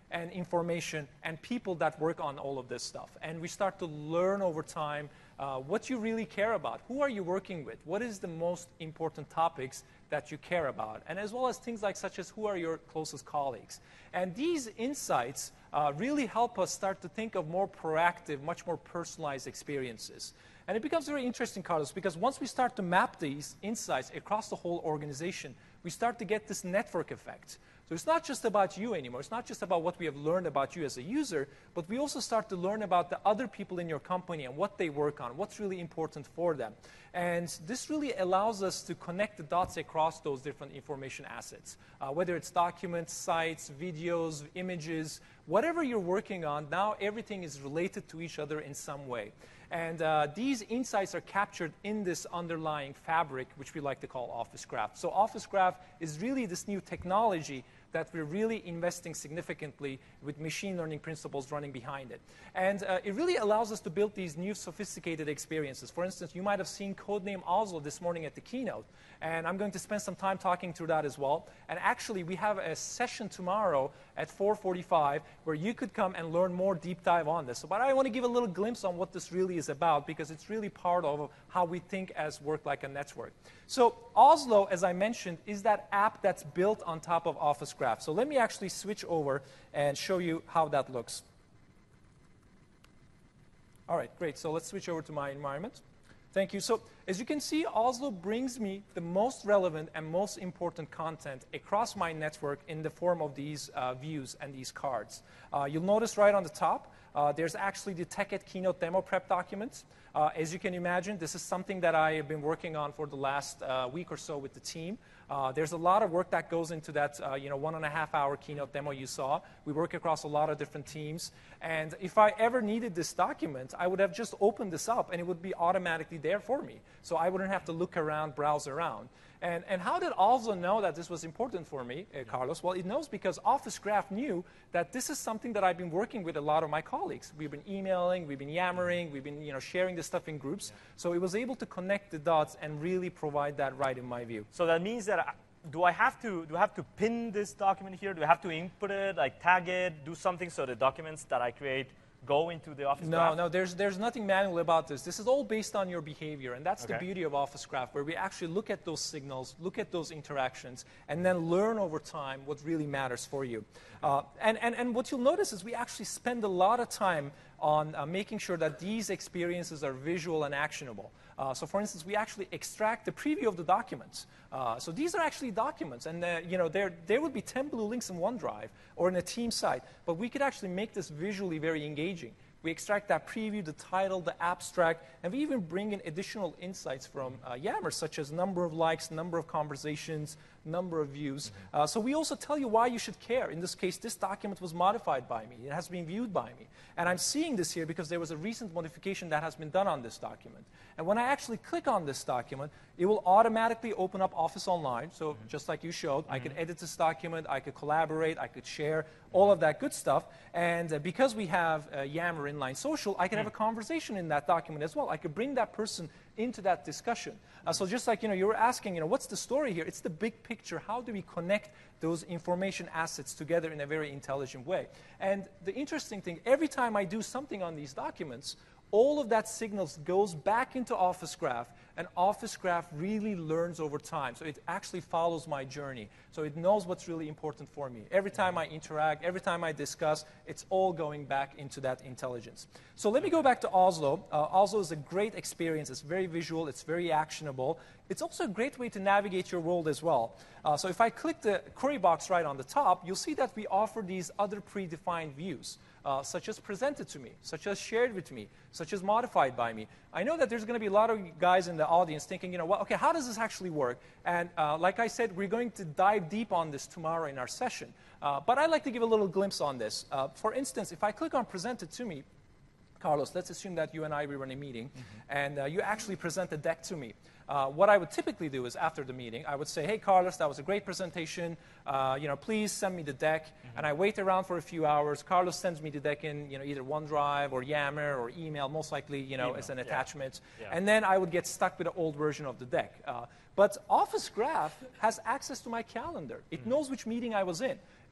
and information and people that work on all of this stuff. And we start to learn over time uh, what you really care about. Who are you working with? What is the most important topics that you care about? And as well as things like such as who are your closest colleagues. And these insights uh, really help us start to think of more proactive, much more personalized experiences. And it becomes very interesting, Carlos, because once we start to map these insights across the whole organization, we start to get this network effect. So it's not just about you anymore. It's not just about what we have learned about you as a user, but we also start to learn about the other people in your company and what they work on, what's really important for them. And this really allows us to connect the dots across those different information assets, uh, whether it's documents, sites, videos, images, whatever you're working on, now everything is related to each other in some way. And uh, these insights are captured in this underlying fabric, which we like to call Office Graph. So Office Graph is really this new technology that we're really investing significantly with machine learning principles running behind it. And uh, it really allows us to build these new sophisticated experiences. For instance, you might have seen Codename Oslo this morning at the keynote. And I'm going to spend some time talking through that as well. And actually, we have a session tomorrow at four forty-five where you could come and learn more deep dive on this. So, but I want to give a little glimpse on what this really is about, because it's really part of how we think as Work Like a Network. So Oslo, as I mentioned, is that app that's built on top of Office Graph. So let me actually switch over and show you how that looks. All right, great. So let's switch over to my environment. Thank you. So as you can see, Oslo brings me the most relevant and most important content across my network in the form of these uh, views and these cards. Uh, you'll notice right on the top, uh, there's actually the TechEd keynote demo prep documents. Uh, as you can imagine, this is something that I have been working on for the last uh, week or so with the team. Uh, there's a lot of work that goes into that uh, you know, one and a half hour keynote demo you saw. We work across a lot of different teams. And if I ever needed this document, I would have just opened this up and it would be automatically there for me. So I wouldn't have to look around, browse around. And, and how did Oslo know that this was important for me, uh, Carlos? Well, it knows because Office Graph knew that this is something that I've been working with a lot of my colleagues. We've been emailing, we've been yammering, we've been you know, sharing this stuff in groups. Yeah. So it was able to connect the dots and really provide that right in my view. So that means that, I, do I have to, do I have to pin this document here? Do I have to input it, like tag it, do something so the documents that I create go into the Office no, Graph? No, no, there's, there's nothing manual about this. This is all based on your behavior, and that's okay. The beauty of Office Graph, where we actually look at those signals, look at those interactions, and then learn over time what really matters for you. Uh, and, and, and what you'll notice is we actually spend a lot of time on uh, making sure that these experiences are visual and actionable. Uh, so for instance, we actually extract the preview of the documents. Uh, so these are actually documents, and uh, you know, there, there would be ten blue links in OneDrive or in a team site, but we could actually make this visually very engaging. We extract that preview, the title, the abstract, and we even bring in additional insights from uh, Yammer, such as number of likes, number of conversations, number of views. Mm-hmm. uh, so we also tell you why you should care. In this case, this document was modified by me. It has been viewed by me. And I'm seeing this here because there was a recent modification that has been done on this document. And when I actually click on this document, it will automatically open up Office Online. So mm-hmm. just like you showed, mm-hmm. I could edit this document, I could collaborate, I could share, all of that good stuff. And uh, because we have uh, Yammer Inline Social, I can have a conversation in that document as well. I could bring that person into that discussion. Uh, so just like, you know, you were asking, you know, what's the story here? It's the big picture. How do we connect those information assets together in a very intelligent way? And the interesting thing, every time I do something on these documents, all of that signals goes back into Office Graph, and Office Graph really learns over time. So it actually follows my journey. So it knows what's really important for me. Every time I interact, every time I discuss, it's all going back into that intelligence. So let me go back to Oslo. Uh, Oslo is a great experience. It's very visual. It's very actionable. It's also a great way to navigate your world as well. Uh, so if I click the query box right on the top, you'll see that we offer these other predefined views. Uh, such as presented to me, such as shared with me, such as modified by me. I know that there's going to be a lot of guys in the audience thinking, you know, well, okay, how does this actually work? And uh, like I said, we're going to dive deep on this tomorrow in our session. Uh, but I'd like to give a little glimpse on this. Uh, for instance, if I click on presented to me, Carlos, let's assume that you and I, we run a meeting, mm-hmm. and uh, you actually present a deck to me. Uh, what I would typically do is after the meeting, I would say, hey, Carlos, that was a great presentation. Uh, you know, please send me the deck. Mm-hmm. And I wait around for a few hours. Carlos sends me the deck in, you know, either OneDrive or Yammer or email, most likely, you know, email. As an yeah. attachment. Yeah. And then I would get stuck with the old version of the deck. Uh, but Office Graph has access to my calendar. It mm-hmm. knows which meeting I was in.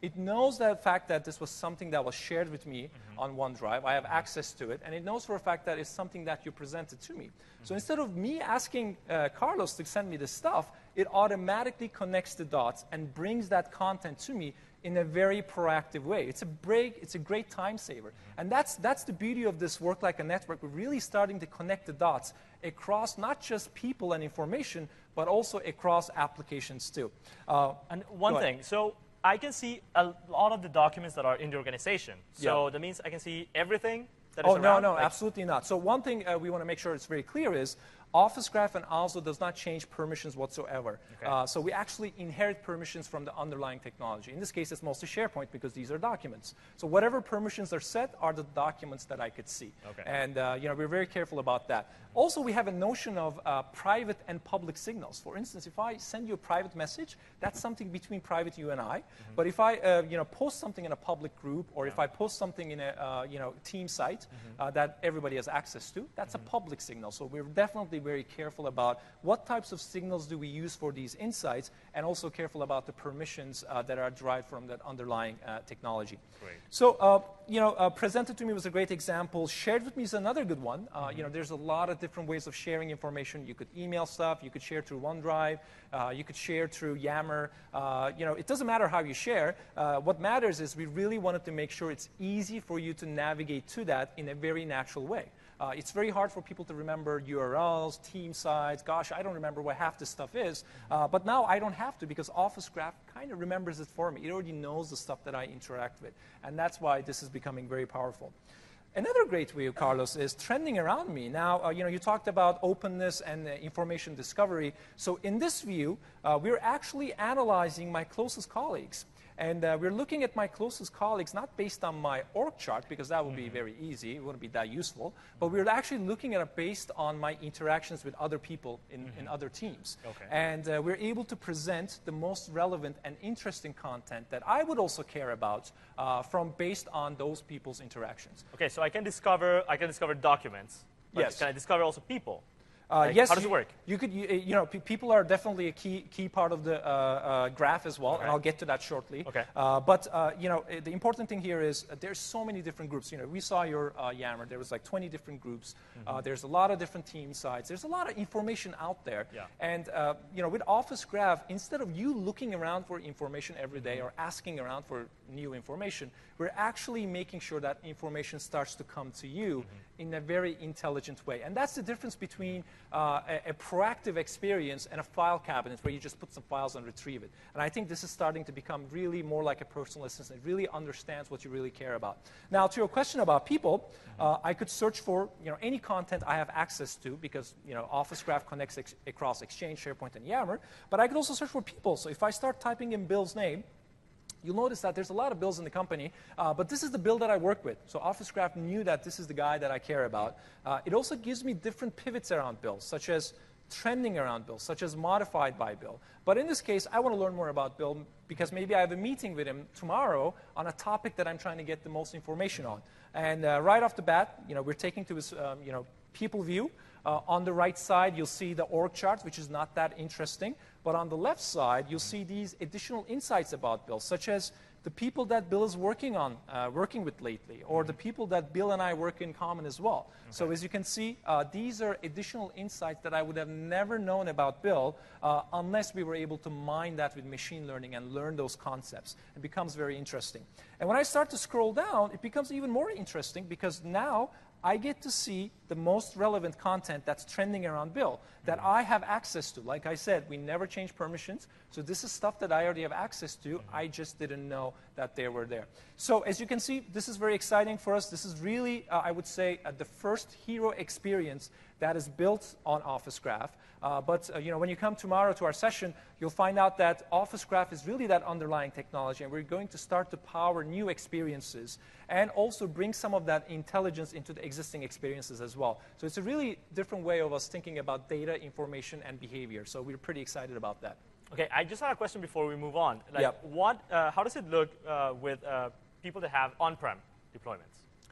It knows the fact that this was something that was shared with me mm-hmm. on OneDrive. I have access to it. And it knows for a fact that it's something that you presented to me. Mm-hmm. So instead of me asking uh, Carlos to send me this stuff, it automatically connects the dots and brings that content to me in a very proactive way. It's a break, it's a great time saver. Mm-hmm. And that's, that's the beauty of this Work Like a Network. We're really starting to connect the dots across not just people and information, but also across applications too. Uh, and one thing, so I can see a lot of the documents that are in the organization. So yeah. that means I can see everything that is oh, around? no, no, like absolutely not. So one thing uh, we want to make sure it's very clear is Office Graph and Oslo does not change permissions whatsoever. Okay. Uh, so we actually inherit permissions from the underlying technology. In this case, it's mostly SharePoint because these are documents. So whatever permissions are set are the documents that I could see. Okay. And uh, you know, we're very careful about that. Also, we have a notion of uh, private and public signals. For instance, if I send you a private message, that's something between private you and I. Mm-hmm. But if I uh, you know, post something in a public group, or yeah. if I post something in a uh, you know, team site mm-hmm. uh, that everybody has access to, that's mm-hmm. a public signal. So we're definitely very careful about what types of signals do we use for these insights, and also careful about the permissions uh, that are derived from that underlying uh, technology. Great. So, uh, you know, uh, presented to me was a great example. Shared with me is another good one. Uh, mm-hmm. You know, there's a lot of different ways of sharing information. You could email stuff. You could share through OneDrive. Uh, you could share through Yammer. Uh, you know, it doesn't matter how you share. Uh, what matters is we really wanted to make sure it's easy for you to navigate to that in a very natural way. Uh, it's very hard for people to remember U R Ls, team sites. Gosh, I don't remember what half this stuff is. Uh, but now I don't have to, because Office Graph kind of remembers it for me. It already knows the stuff that I interact with. And that's why this is becoming very powerful. Another great view, Carlos, is trending around me. Now, uh, you know, you talked about openness and uh, information discovery. So in this view, uh, we're actually analyzing my closest colleagues. And uh, we're looking at my closest colleagues not based on my org chart, because that would be very easy. It wouldn't be that useful. But we're actually looking at it based on my interactions with other people in, mm-hmm. in other teams. Okay. And uh, we're able to present the most relevant and interesting content that I would also care about uh, from based on those people's interactions. Okay, so I can discover, I can discover documents. But Yes. Can I discover also people? Uh, Like, yes, how does you, it work? You could, you, you know, pe people are definitely a key key part of the uh, uh, graph as well, Okay. and I'll get to that shortly. Okay. Uh, but uh, you know, the important thing here is uh, there's so many different groups. You know, we saw your uh, Yammer. There was like twenty different groups. Mm-hmm. uh, there's a lot of different team sites. There's a lot of information out there. Yeah. And uh, you know, with Office Graph, instead of you looking around for information every day Mm-hmm. or asking around for new information, we're actually making sure that information starts to come to you mm-hmm. in a very intelligent way. And that's the difference between uh, a, a proactive experience and a file cabinet where you just put some files and retrieve it. And I think this is starting to become really more like a personal assistant. It really understands what you really care about. Now, to your question about people, uh, I could search for you know, any content I have access to, because you know, Office Graph connects ex across Exchange, SharePoint, and Yammer. But I could also search for people. So if I start typing in Bill's name, you'll notice that there's a lot of Bills in the company, uh, but this is the Bill that I work with. So Office Graph knew that this is the guy that I care about. Uh, it also gives me different pivots around Bill, such as trending around Bill, such as modified by Bill. But in this case, I want to learn more about Bill because maybe I have a meeting with him tomorrow on a topic that I'm trying to get the most information on. And uh, right off the bat, you know, we're taking to his um, you know, people view. Uh, on the right side, you'll see the org chart, which is not that interesting. But on the left side, you'll see these additional insights about Bill, such as the people that Bill is working on, uh, working with lately, or the people that Bill and I work in common as well. Okay. So as you can see, uh, these are additional insights that I would have never known about Bill uh, unless we were able to mine that with machine learning and learn those concepts. It becomes very interesting. And when I start to scroll down, it becomes even more interesting because now I get to see the most relevant content that's trending around Bill that I have access to. Like I said, we never change permissions, so this is stuff that I already have access to. I just didn't know that they were there. So as you can see, this is very exciting for us. This is really, uh, I would say, uh, the first hero experience that is built on Office Graph. Uh, but uh, you know, when you come tomorrow to our session, you'll find out that Office Graph is really that underlying technology, and we're going to start to power new experiences and also bring some of that intelligence into the existing experiences as well. So it's a really different way of us thinking about data, information, and behavior. So we're pretty excited about that. Okay, I just had a question before we move on. Like, Yep. what, uh, how does it look uh, with uh, people that have on-prem deployments?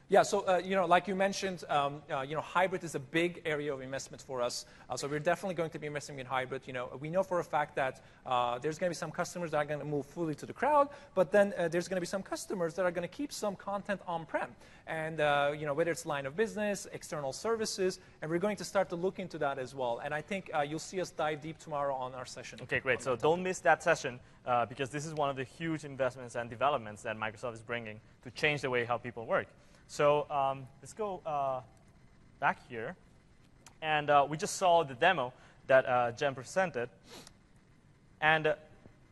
Yeah, so uh, you know, like you mentioned, um, uh, you know, hybrid is a big area of investment for us. Uh, so we're definitely going to be investing in hybrid. You know, we know for a fact that uh, there's going to be some customers that are going to move fully to the cloud, but then uh, there's going to be some customers that are going to keep some content on-prem, and uh, you know, whether it's line of business, external services, and we're going to start to look into that as well. And I think uh, you'll see us dive deep tomorrow on our session. Okay, great. So don't miss that session uh, because this is one of the huge investments and developments that Microsoft is bringing to change the way how people work. So um, let's go uh, back here. And uh, we just saw the demo that uh, Jem presented. And uh,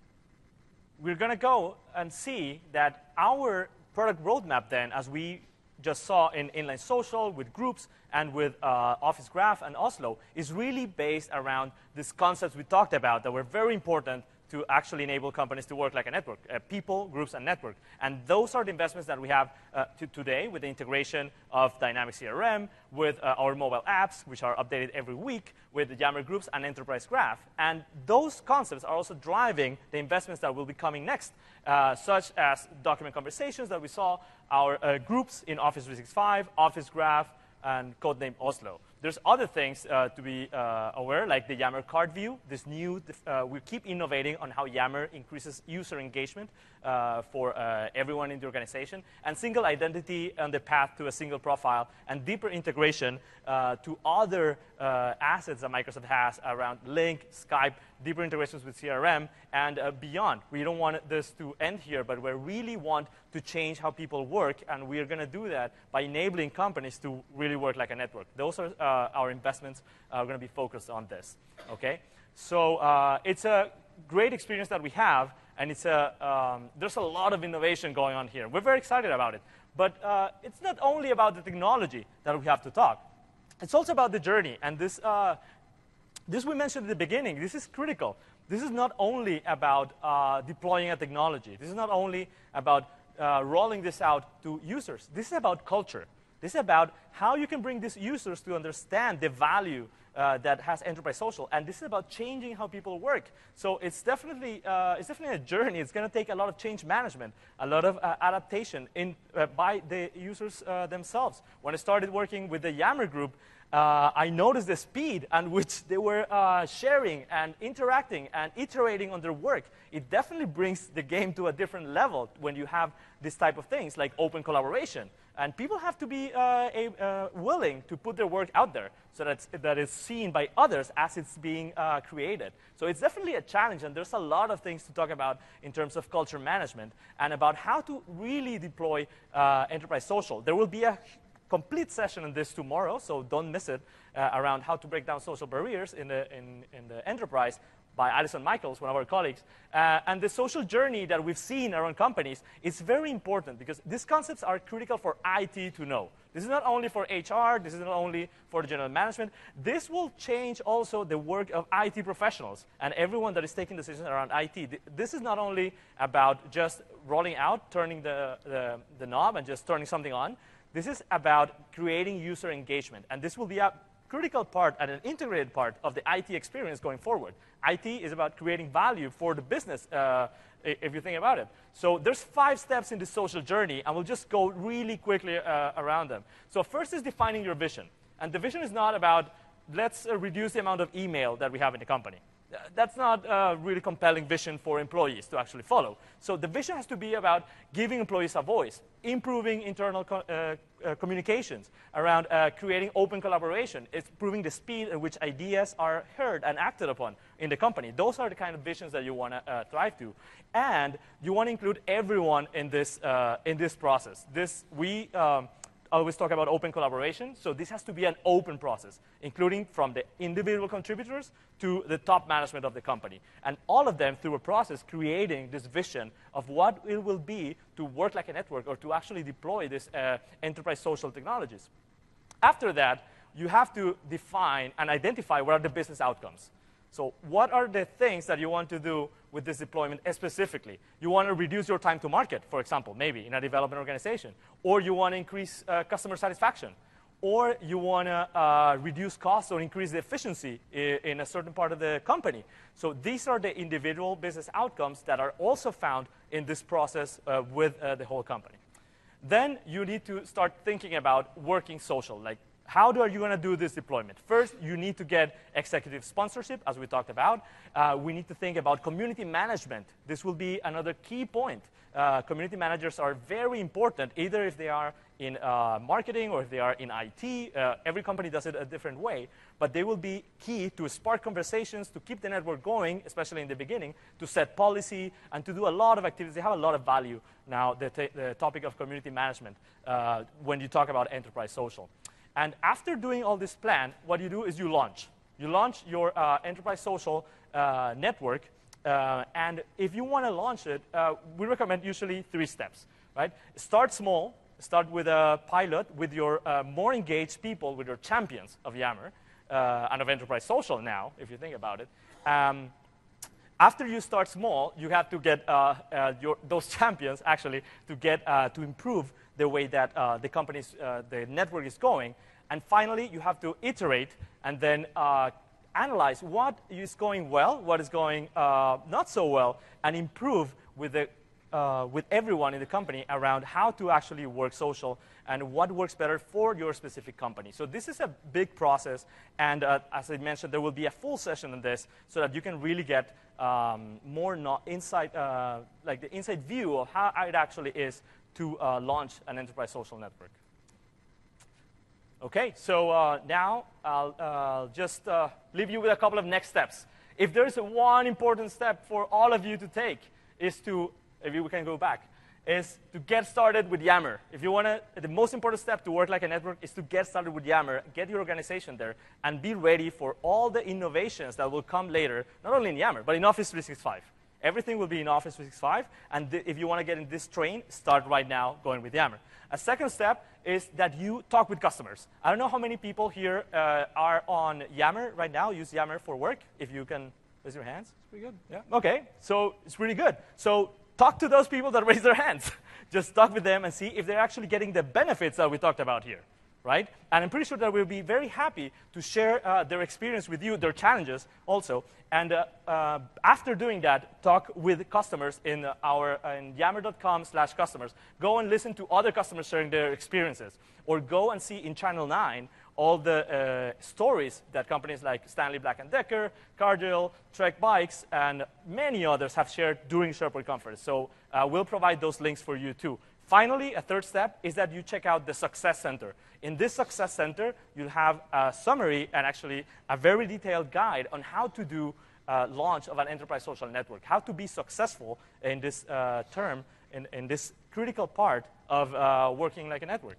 we're going to go and see that our product roadmap then, as we just saw in Inline Social with groups and with uh, Office Graph and Oslo, is really based around these concepts we talked about that were very important to actually enable companies to work like a network, uh, people, groups, and network. And those are the investments that we have uh, to today with the integration of Dynamics C R M, with uh, our mobile apps, which are updated every week, with the Yammer Groups and Enterprise Graph. And those concepts are also driving the investments that will be coming next, uh, such as document conversations that we saw, our uh, groups in Office three sixty-five, Office Graph, and codename Oslo. There's other things uh, to be uh, aware, like the Yammer card view. This new, uh, we keep innovating on how Yammer increases user engagement uh, for uh, everyone in the organization, and single identity on the path to a single profile, and deeper integration uh, to other uh, assets that Microsoft has around Lync, Skype, deeper integrations with C R M, and uh, beyond. We don't want this to end here, but we really want to change how people work, and we are going to do that by enabling companies to really work like a network. Those are uh, our investments are going to be focused on this. Okay, so uh, it's a great experience that we have, and it's a um, there's a lot of innovation going on here. We're very excited about it, but uh, it's not only about the technology that we have to talk. It's also about the journey, and this. Uh, This we mentioned at the beginning. This is critical. This is not only about uh, deploying a technology. This is not only about uh, rolling this out to users. This is about culture. This is about how you can bring these users to understand the value uh, that has Enterprise Social. And this is about changing how people work. So it's definitely, uh, it's definitely a journey. It's going to take a lot of change management, a lot of uh, adaptation in, uh, by the users uh, themselves. When I started working with the Yammer group, Uh, I noticed the speed at which they were uh, sharing and interacting and iterating on their work. It definitely brings the game to a different level when you have this type of things like open collaboration. And people have to be uh, a, uh, willing to put their work out there so that it's, that it's seen by others as it's being uh, created. So it's definitely a challenge, and there's a lot of things to talk about in terms of culture management and about how to really deploy uh, Enterprise Social. There will be a complete session on this tomorrow, so don't miss it, uh, around how to break down social barriers in the, in, in the enterprise by Alison Michaels, one of our colleagues. Uh, and the social journey that we've seen around companies is very important because these concepts are critical for I T to know. This is not only for H R, this is not only for the general management. This will change also the work of I T professionals and everyone that is taking decisions around I T. This is not only about just rolling out, turning the, the, the knob and just turning something on. This is about creating user engagement, and this will be a critical part and an integrated part of the I T experience going forward. I T is about creating value for the business, uh, if you think about it. So there's five steps in the social journey, and we'll just go really quickly uh, around them. So first is defining your vision, and the vision is not about let's uh, reduce the amount of email that we have in the company. That's not a really compelling vision for employees to actually follow. So the vision has to be about giving employees a voice, improving internal co uh, uh, communications, around uh, creating open collaboration. It's improving the speed at which ideas are heard and acted upon in the company. Those are the kind of visions that you want to uh, thrive to. And you want to include everyone in this, uh, in this process. This, we um, always talk about open collaboration, so this has to be an open process, including from the individual contributors to the top management of the company. And all of them through a process creating this vision of what it will be to work like a network or to actually deploy this uh, enterprise social technologies. After that, you have to define and identify what are the business outcomes. So what are the things that you want to do with this deployment specifically? You want to reduce your time to market, for example, maybe in a development organization. Or you want to increase uh, customer satisfaction. Or you want to uh, reduce costs or increase the efficiency in, in a certain part of the company. So these are the individual business outcomes that are also found in this process uh, with uh, the whole company. Then you need to start thinking about working social, like how do, are you going to do this deployment? First, you need to get executive sponsorship, as we talked about. Uh, we need to think about community management. This will be another key point. Uh, community managers are very important, either if they are in uh, marketing or if they are in I T. Uh, every company does it a different way. But they will be key to spark conversations, to keep the network going, especially in the beginning, to set policy, and to do a lot of activities. They have a lot of value now, the, the topic of community management, uh, when you talk about enterprise social. And after doing all this plan, what you do is you launch. You launch your uh, enterprise social uh, network. Uh, and if you want to launch it, uh, we recommend usually three steps, right? Start small. Start with a pilot with your uh, more engaged people, with your champions of Yammer uh, and of enterprise social now, if you think about it. Um, after you start small, you have to get uh, uh, your, those champions, actually, to, get, uh, to improve the way that uh, the company's, uh, the network is going. And finally, you have to iterate and then uh, analyze what is going well, what is going uh, not so well, and improve with, the, uh, with everyone in the company around how to actually work social and what works better for your specific company. So this is a big process, and uh, as I mentioned, there will be a full session on this so that you can really get um, more no insight, uh, like the inside view of how it actually is to uh, launch an enterprise social network. Okay, so uh, now I'll uh, just uh, leave you with a couple of next steps. If there's a one important step for all of you to take, is to, if we can go back, is to get started with Yammer. If you want to, the most important step to work like a network is to get started with Yammer, get your organization there, and be ready for all the innovations that will come later, not only in Yammer, but in Office three sixty-five. Everything will be in Office three sixty-five, and if you want to get in this train, start right now going with Yammer. A second step is that you talk with customers. I don't know how many people here uh, are on Yammer right now, use Yammer for work. If you can raise your hands. It's pretty good, yeah. Okay, so it's really good. So talk to those people that raise their hands. Just talk with them and see if they're actually getting the benefits that we talked about here. Right? And I'm pretty sure that we'll be very happy to share uh, their experience with you, their challenges also. And uh, uh, after doing that, talk with customers in our uh, in yammer dot com slash customers. Go and listen to other customers sharing their experiences. Or go and see in Channel nine all the uh, stories that companies like Stanley Black and Decker, Cargill, Trek Bikes, and many others have shared during SharePoint Conference. So uh, we'll provide those links for you too. Finally, a third step is that you check out the Success Center. In this Success Center, you'll have a summary and actually a very detailed guide on how to do uh, launch of an enterprise social network, how to be successful in this uh, term, in, in this critical part of uh, working like a network.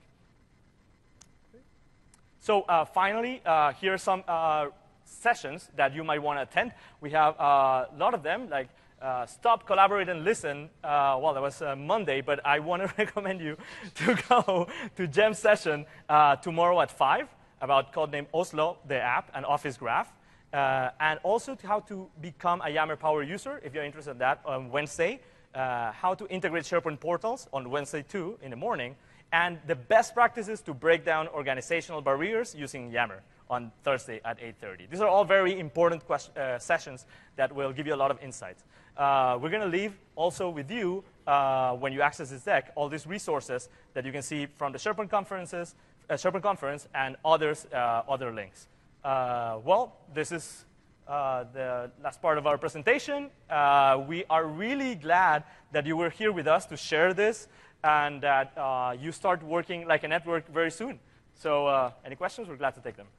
So uh, finally, uh, here are some uh, sessions that you might want to attend. We have uh, a lot of them, like Uh, stop, collaborate, and listen. Uh, well, that was uh, Monday, but I want to recommend you to go to Jem's session uh, tomorrow at five about Codename Oslo, the app, and Office Graph. Uh, and also to how to become a Yammer Power user, if you're interested in that, on Wednesday. Uh, how to integrate SharePoint portals on Wednesday, too, in the morning. And the best practices to break down organizational barriers using Yammer on Thursday at eight thirty. These are all very important uh, sessions that will give you a lot of insights. Uh, we're going to leave also with you, uh, when you access this deck, all these resources that you can see from the SharePoint conferences, uh, SharePoint conference, and others, uh, other links. Uh, well, this is uh, the last part of our presentation. Uh, we are really glad that you were here with us to share this, and that uh, you start working like a network very soon. So uh, any questions? We're glad to take them.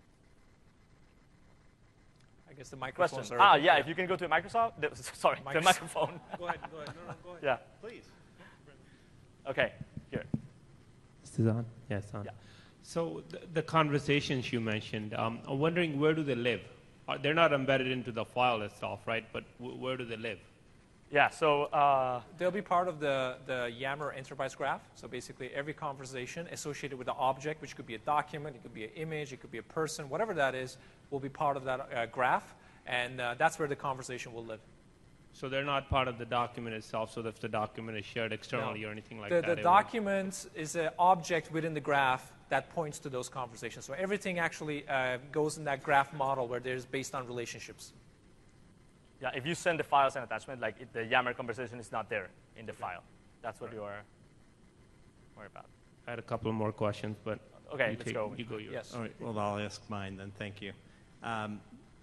I guess the microphones Question. are Ah, open. yeah, if you can go to Microsoft. The, sorry, Microsoft. the microphone. Go ahead, go ahead. No, no, go ahead. Yeah. Please. Okay, here. Is this on? Yes, on. Yeah. So the, the conversations you mentioned, um, I'm wondering, where do they live? Are, they're not embedded into the file itself, right? But w where do they live? Yeah, so uh, They'll be part of the, the Yammer Enterprise Graph. So basically, every conversation associated with the object, which could be a document, it could be an image, it could be a person, whatever that is, will be part of that uh, graph. And uh, that's where the conversation will live. So they're not part of the document itself, so if the document is shared externally No. or anything like the, that. The it would- document is an object within the graph that points to those conversations. So everything actually uh, goes in that graph model where there's based on relationships. yeah, if you send the files and attachment, like it, the Yammer conversation is not there in the file. That's what you are. worry about it. I had a couple more questions, but Okay, you let's take, go. You go yours. Yes. All right, well, I'll ask mine then, thank you. Um,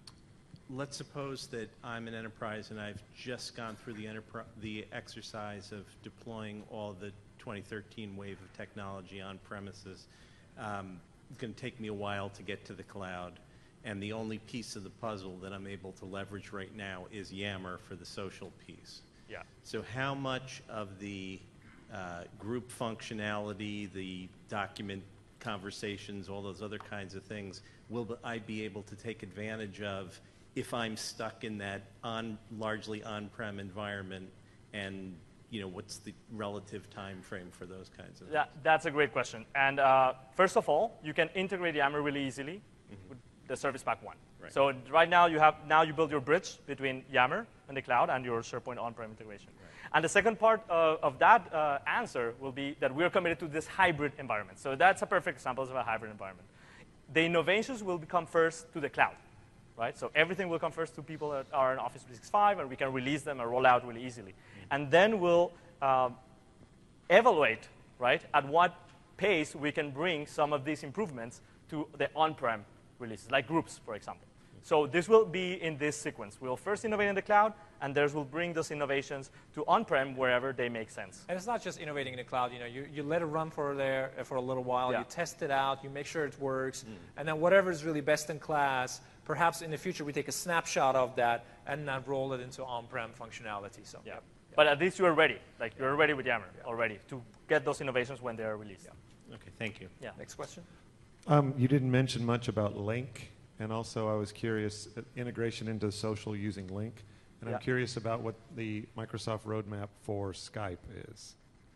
let's suppose that I'm an enterprise and I've just gone through the, enterpri- the exercise of deploying all the twenty thirteen wave of technology on premises. Um, it's going to take me a while to get to the cloud, and the only piece of the puzzle that I'm able to leverage right now is Yammer for the social piece. Yeah. So how much of the uh, group functionality, the document conversations, all those other kinds of things, will I be able to take advantage of if I'm stuck in that on largely on-prem environment, and you know, what's the relative time frame for those kinds of That, things? that's a great question. And uh, first of all, you can integrate Yammer really easily mm-hmm. with the Service Pack one. Right. So right now you have now you build your bridge between Yammer and the cloud and your SharePoint on-prem integration. Right. And the second part uh, of that uh, answer will be that we are committed to this hybrid environment. So that's a perfect example of a hybrid environment. The innovations will come first to the cloud, right? So everything will come first to people that are in Office three sixty-five, and we can release them and roll out really easily. Mm-hmm. And then we'll um, evaluate, right, at what pace we can bring some of these improvements to the on-prem releases, like groups, for example. So this will be in this sequence. We'll first innovate in the cloud, and theirs will bring those innovations to on-prem wherever they make sense. And it's not just innovating in the cloud. You know, you, you let it run for there uh, for a little while. Yeah. You test it out. You make sure it works. Mm. And then whatever is really best in class, perhaps in the future we take a snapshot of that and then roll it into on-prem functionality. So, Yeah. yeah. But at least you are ready. Like, you're ready with Yammer yeah. already to get those innovations when they are released. Yeah. Okay, thank you. Yeah. Next question. Um, you didn't mention much about Link, and also I was curious, uh, integration into social using Link, and Yeah. I'm curious about what the Microsoft roadmap for Skype is.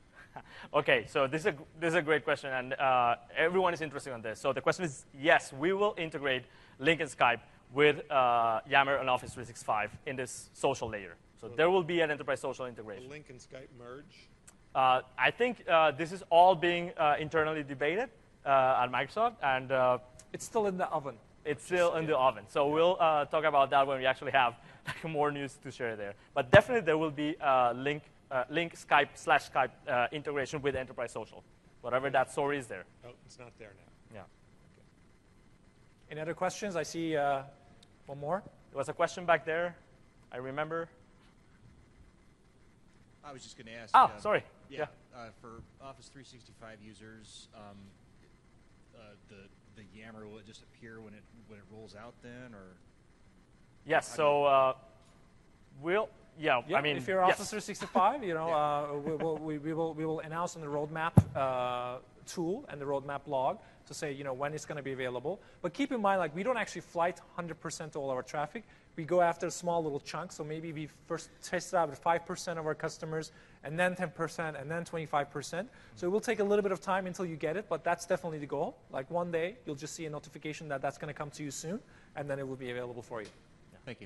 Okay, so this is a, this is a great question, and uh, everyone is interested in this. So the question is, yes, we will integrate Link and Skype with uh, Yammer and Office three sixty-five in this social layer. So there will be an enterprise social integration. Will Link and Skype merge? Uh, I think uh, this is all being uh, internally debated uh, at Microsoft, and uh, It's still in the oven. it's still in the oven. So we'll uh, talk about that when we actually have like, more news to share there. But definitely there will be uh, Link, uh, Link Skype slash Skype uh, integration with Enterprise Social, whatever that story is there. Oh, it's not there now. Yeah. Any other questions? I see uh, one more. There was a question back there, I remember. I was just going to ask. Ah, uh, sorry. Yeah. Yeah. Uh, for Office three sixty-five users, um, uh, the the Yammer, will it just appear when it when it rolls out then, or? Yes. How do So uh, we'll. Yeah. Yeah, I mean, if you're yes. Office three sixty-five, you know, Yeah. uh, we, will, we, we, will, we will announce on the roadmap uh, tool and the roadmap log to say, you know, when it's going to be available. But keep in mind, like, we don't actually flight one hundred percent all our traffic. We go after a small little chunk. So maybe we first test it out with five percent of our customers, and then ten percent, and then twenty-five percent. So it will take a little bit of time until you get it, but that's definitely the goal. Like, one day, you'll just see a notification that that's going to come to you soon, and then it will be available for you. Thank you.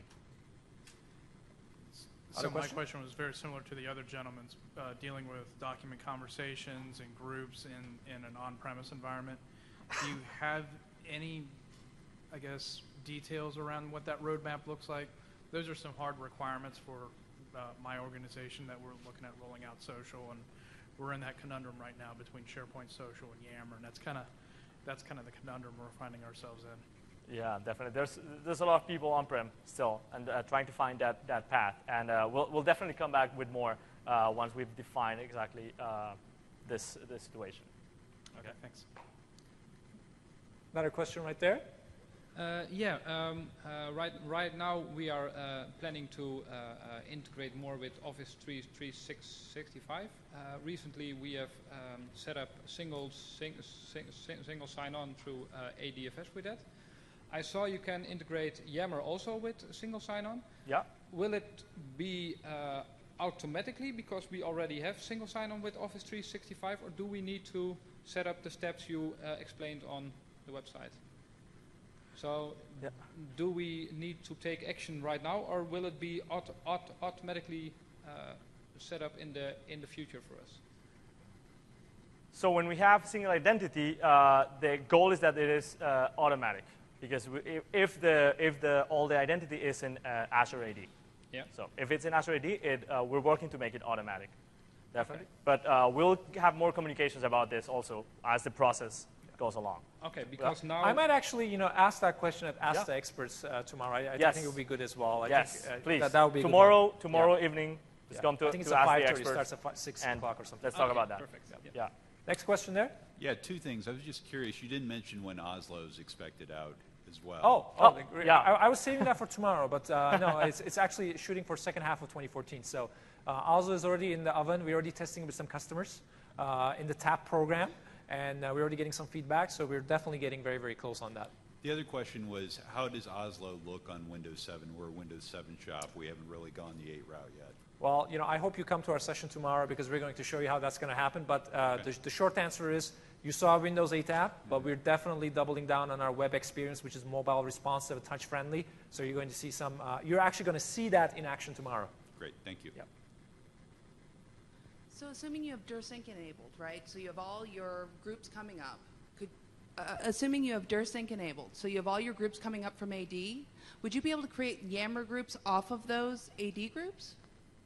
Other So my question? question was very similar to the other gentleman's, uh, dealing with document conversations and groups in, in an on-premise environment. Do you have any, I guess, details around what that roadmap looks like? Those are some hard requirements for uh, my organization that we're looking at rolling out social, and we're in that conundrum right now between SharePoint Social and Yammer, and that's kind of that's kind of the conundrum we're finding ourselves in. Yeah, definitely. There's there's a lot of people on-prem still, and uh, trying to find that that path. And uh, we'll we'll definitely come back with more uh, once we've defined exactly uh, this this situation. Okay, thanks. Another question right there. Uh, yeah, um, uh, right, right now we are uh, planning to uh, uh, integrate more with Office three sixty-five. Uh, recently we have um, set up a single, sing, sing, sing, single sign-on through uh, A D F S with that. I saw you can integrate Yammer also with single sign-on. Yeah. Will it be uh, automatically because we already have single sign-on with Office three sixty-five, or do we need to set up the steps you uh, explained on the website? So, Yeah. do we need to take action right now, or will it be auto auto automatically uh, set up in the in the future for us? So when we have single identity, uh, the goal is that it is uh, automatic, because we, if, if the if the all the identity is in uh, Azure A D. Yeah. So if it's in Azure A D, it, uh, we're working to make it automatic. definitely. But uh, we'll have more communications about this also as the process goes along. Okay, because now I might actually, you know, ask that question at Ask Yeah. the Experts uh, tomorrow. I, I Yes. think it would be good as well. I Yes, think, uh, please. That, that would be a good tomorrow, one. tomorrow Yeah. evening, just Yeah. come to, I think it's to at Ask the five thirty. It Experts. starts at five, six and o'clock or something. let's talk Okay, about that. perfect. Yeah. Yeah. Next question there. Yeah, two things. I was just curious. You didn't mention when Oslo's expected out as well. Oh, Oh, oh, the- yeah. I, I was saving that for tomorrow, but uh, no, it's, it's actually shooting for second half of twenty fourteen. So uh, Oslo is already in the oven. We're already testing with some customers uh, in the TAP program, and uh, we're already getting some feedback. So we're definitely getting very, very close on that. The other question was, how does Oslo look on Windows seven? We're a Windows seven shop. We haven't really gone the eight route yet. Well, you know, I hope you come to our session tomorrow because we're going to show you how that's going to happen. But uh, Okay. the, the short answer is you saw Windows eight app, but we're definitely doubling down on our web experience, which is mobile responsive, touch friendly. So you're going to see some, uh, you're actually going to see that in action tomorrow. Great, thank you. Yep. So assuming you have DirSync enabled, right? So you have all your groups coming up. Could, uh, assuming you have DirSync enabled, so you have all your groups coming up from A D, would you be able to create Yammer groups off of those A D groups?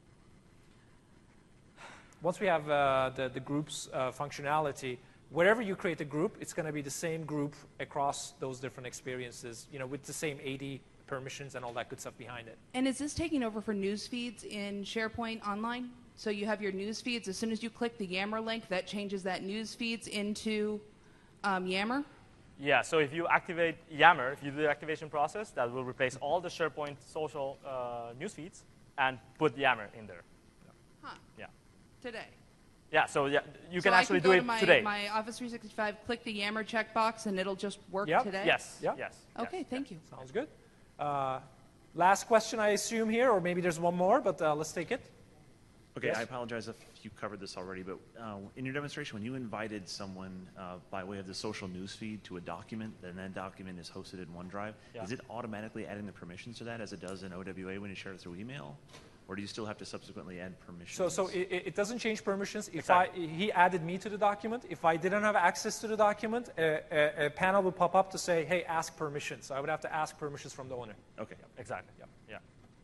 Once we have uh, the, the groups uh, functionality, wherever you create a group, it's going to be the same group across those different experiences, you know, with the same A D permissions and all that good stuff behind it. And is this taking over for news feeds in SharePoint Online? So you have your news feeds. As soon as you click the Yammer link, that changes that news feeds into um, Yammer? Yeah, so if you activate Yammer, if you do the activation process, that will replace all the SharePoint social uh, news feeds and put Yammer in there. Huh. Yeah. Today. Yeah, so yeah, you so can I actually can go do to it my, today. my Office three sixty-five, click the Yammer checkbox, and it'll just work Yep. today? Yes, Yeah. yes. Okay, yes, thank yes. you. Sounds good. Uh, last question, I assume, here, or maybe there's one more, but uh, let's take it. Okay, Yes? I apologize if you covered this already, but uh, in your demonstration, when you invited someone uh, by way of the social news feed to a document, and that document is hosted in OneDrive, Yeah. is it automatically adding the permissions to that as it does in O W A when you share it through email? Or do you still have to subsequently add permissions? So, so it, it doesn't change permissions. If Exactly. I, he added me to the document. If I didn't have access to the document, a, a, a panel would pop up to say, hey, ask permissions. So I would have to ask permissions from the owner. Okay. Exactly. Yeah. yeah.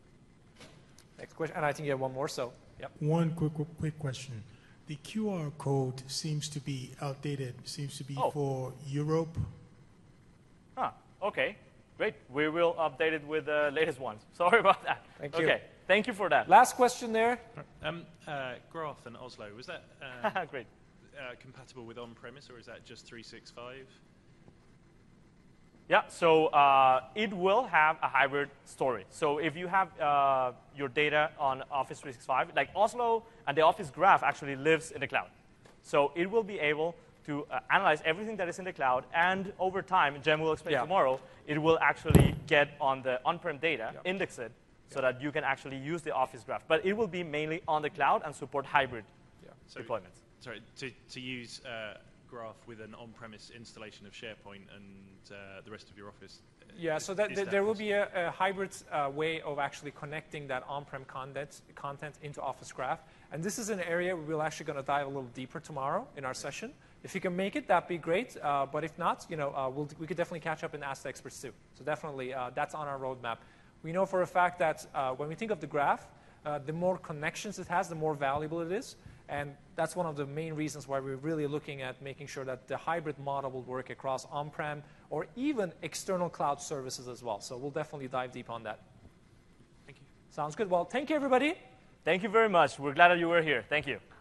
Next question, and I think you have one more, so, yep. One quick, quick, quick question. The Q R code seems to be outdated. Seems to be Oh. for Europe. Huh. Okay. Great. We will update it with the latest ones. Sorry about that. Thank you. Okay. Thank you for that. Last question there. Um, uh, Graph and Oslo, was that uh, Great. uh, compatible with on-premise, or is that just three sixty-five? Yeah, so uh, it will have a hybrid storage. So if you have uh, your data on Office three sixty-five, like Oslo and the Office Graph actually lives in the cloud. So it will be able to uh, analyze everything that is in the cloud, and over time, Jem will explain Yeah. tomorrow, it will actually get on the on-prem data, Yeah. index it, so that you can actually use the Office Graph. But it will be mainly on the cloud and support hybrid Yeah. So, deployments. sorry, to, to use uh, Graph with an on-premise installation of SharePoint and uh, the rest of your Office. uh, Yeah, so that, is that that there will possible? be a, a hybrid uh, way of actually connecting that on-prem content, content into Office Graph. And this is an area we're actually going to dive a little deeper tomorrow in our session. If you can make it, that'd be great. Uh, but if not, you know, uh, we'll, we could definitely catch up and ask the experts too. So definitely, uh, that's on our roadmap. We know for a fact that uh, when we think of the graph, uh, the more connections it has, the more valuable it is. And that's one of the main reasons why we're really looking at making sure that the hybrid model will work across on-prem or even external cloud services as well. So we'll definitely dive deep on that. Thank you. Sounds good. Well, thank you, everybody. Thank you very much. We're glad that you were here. Thank you.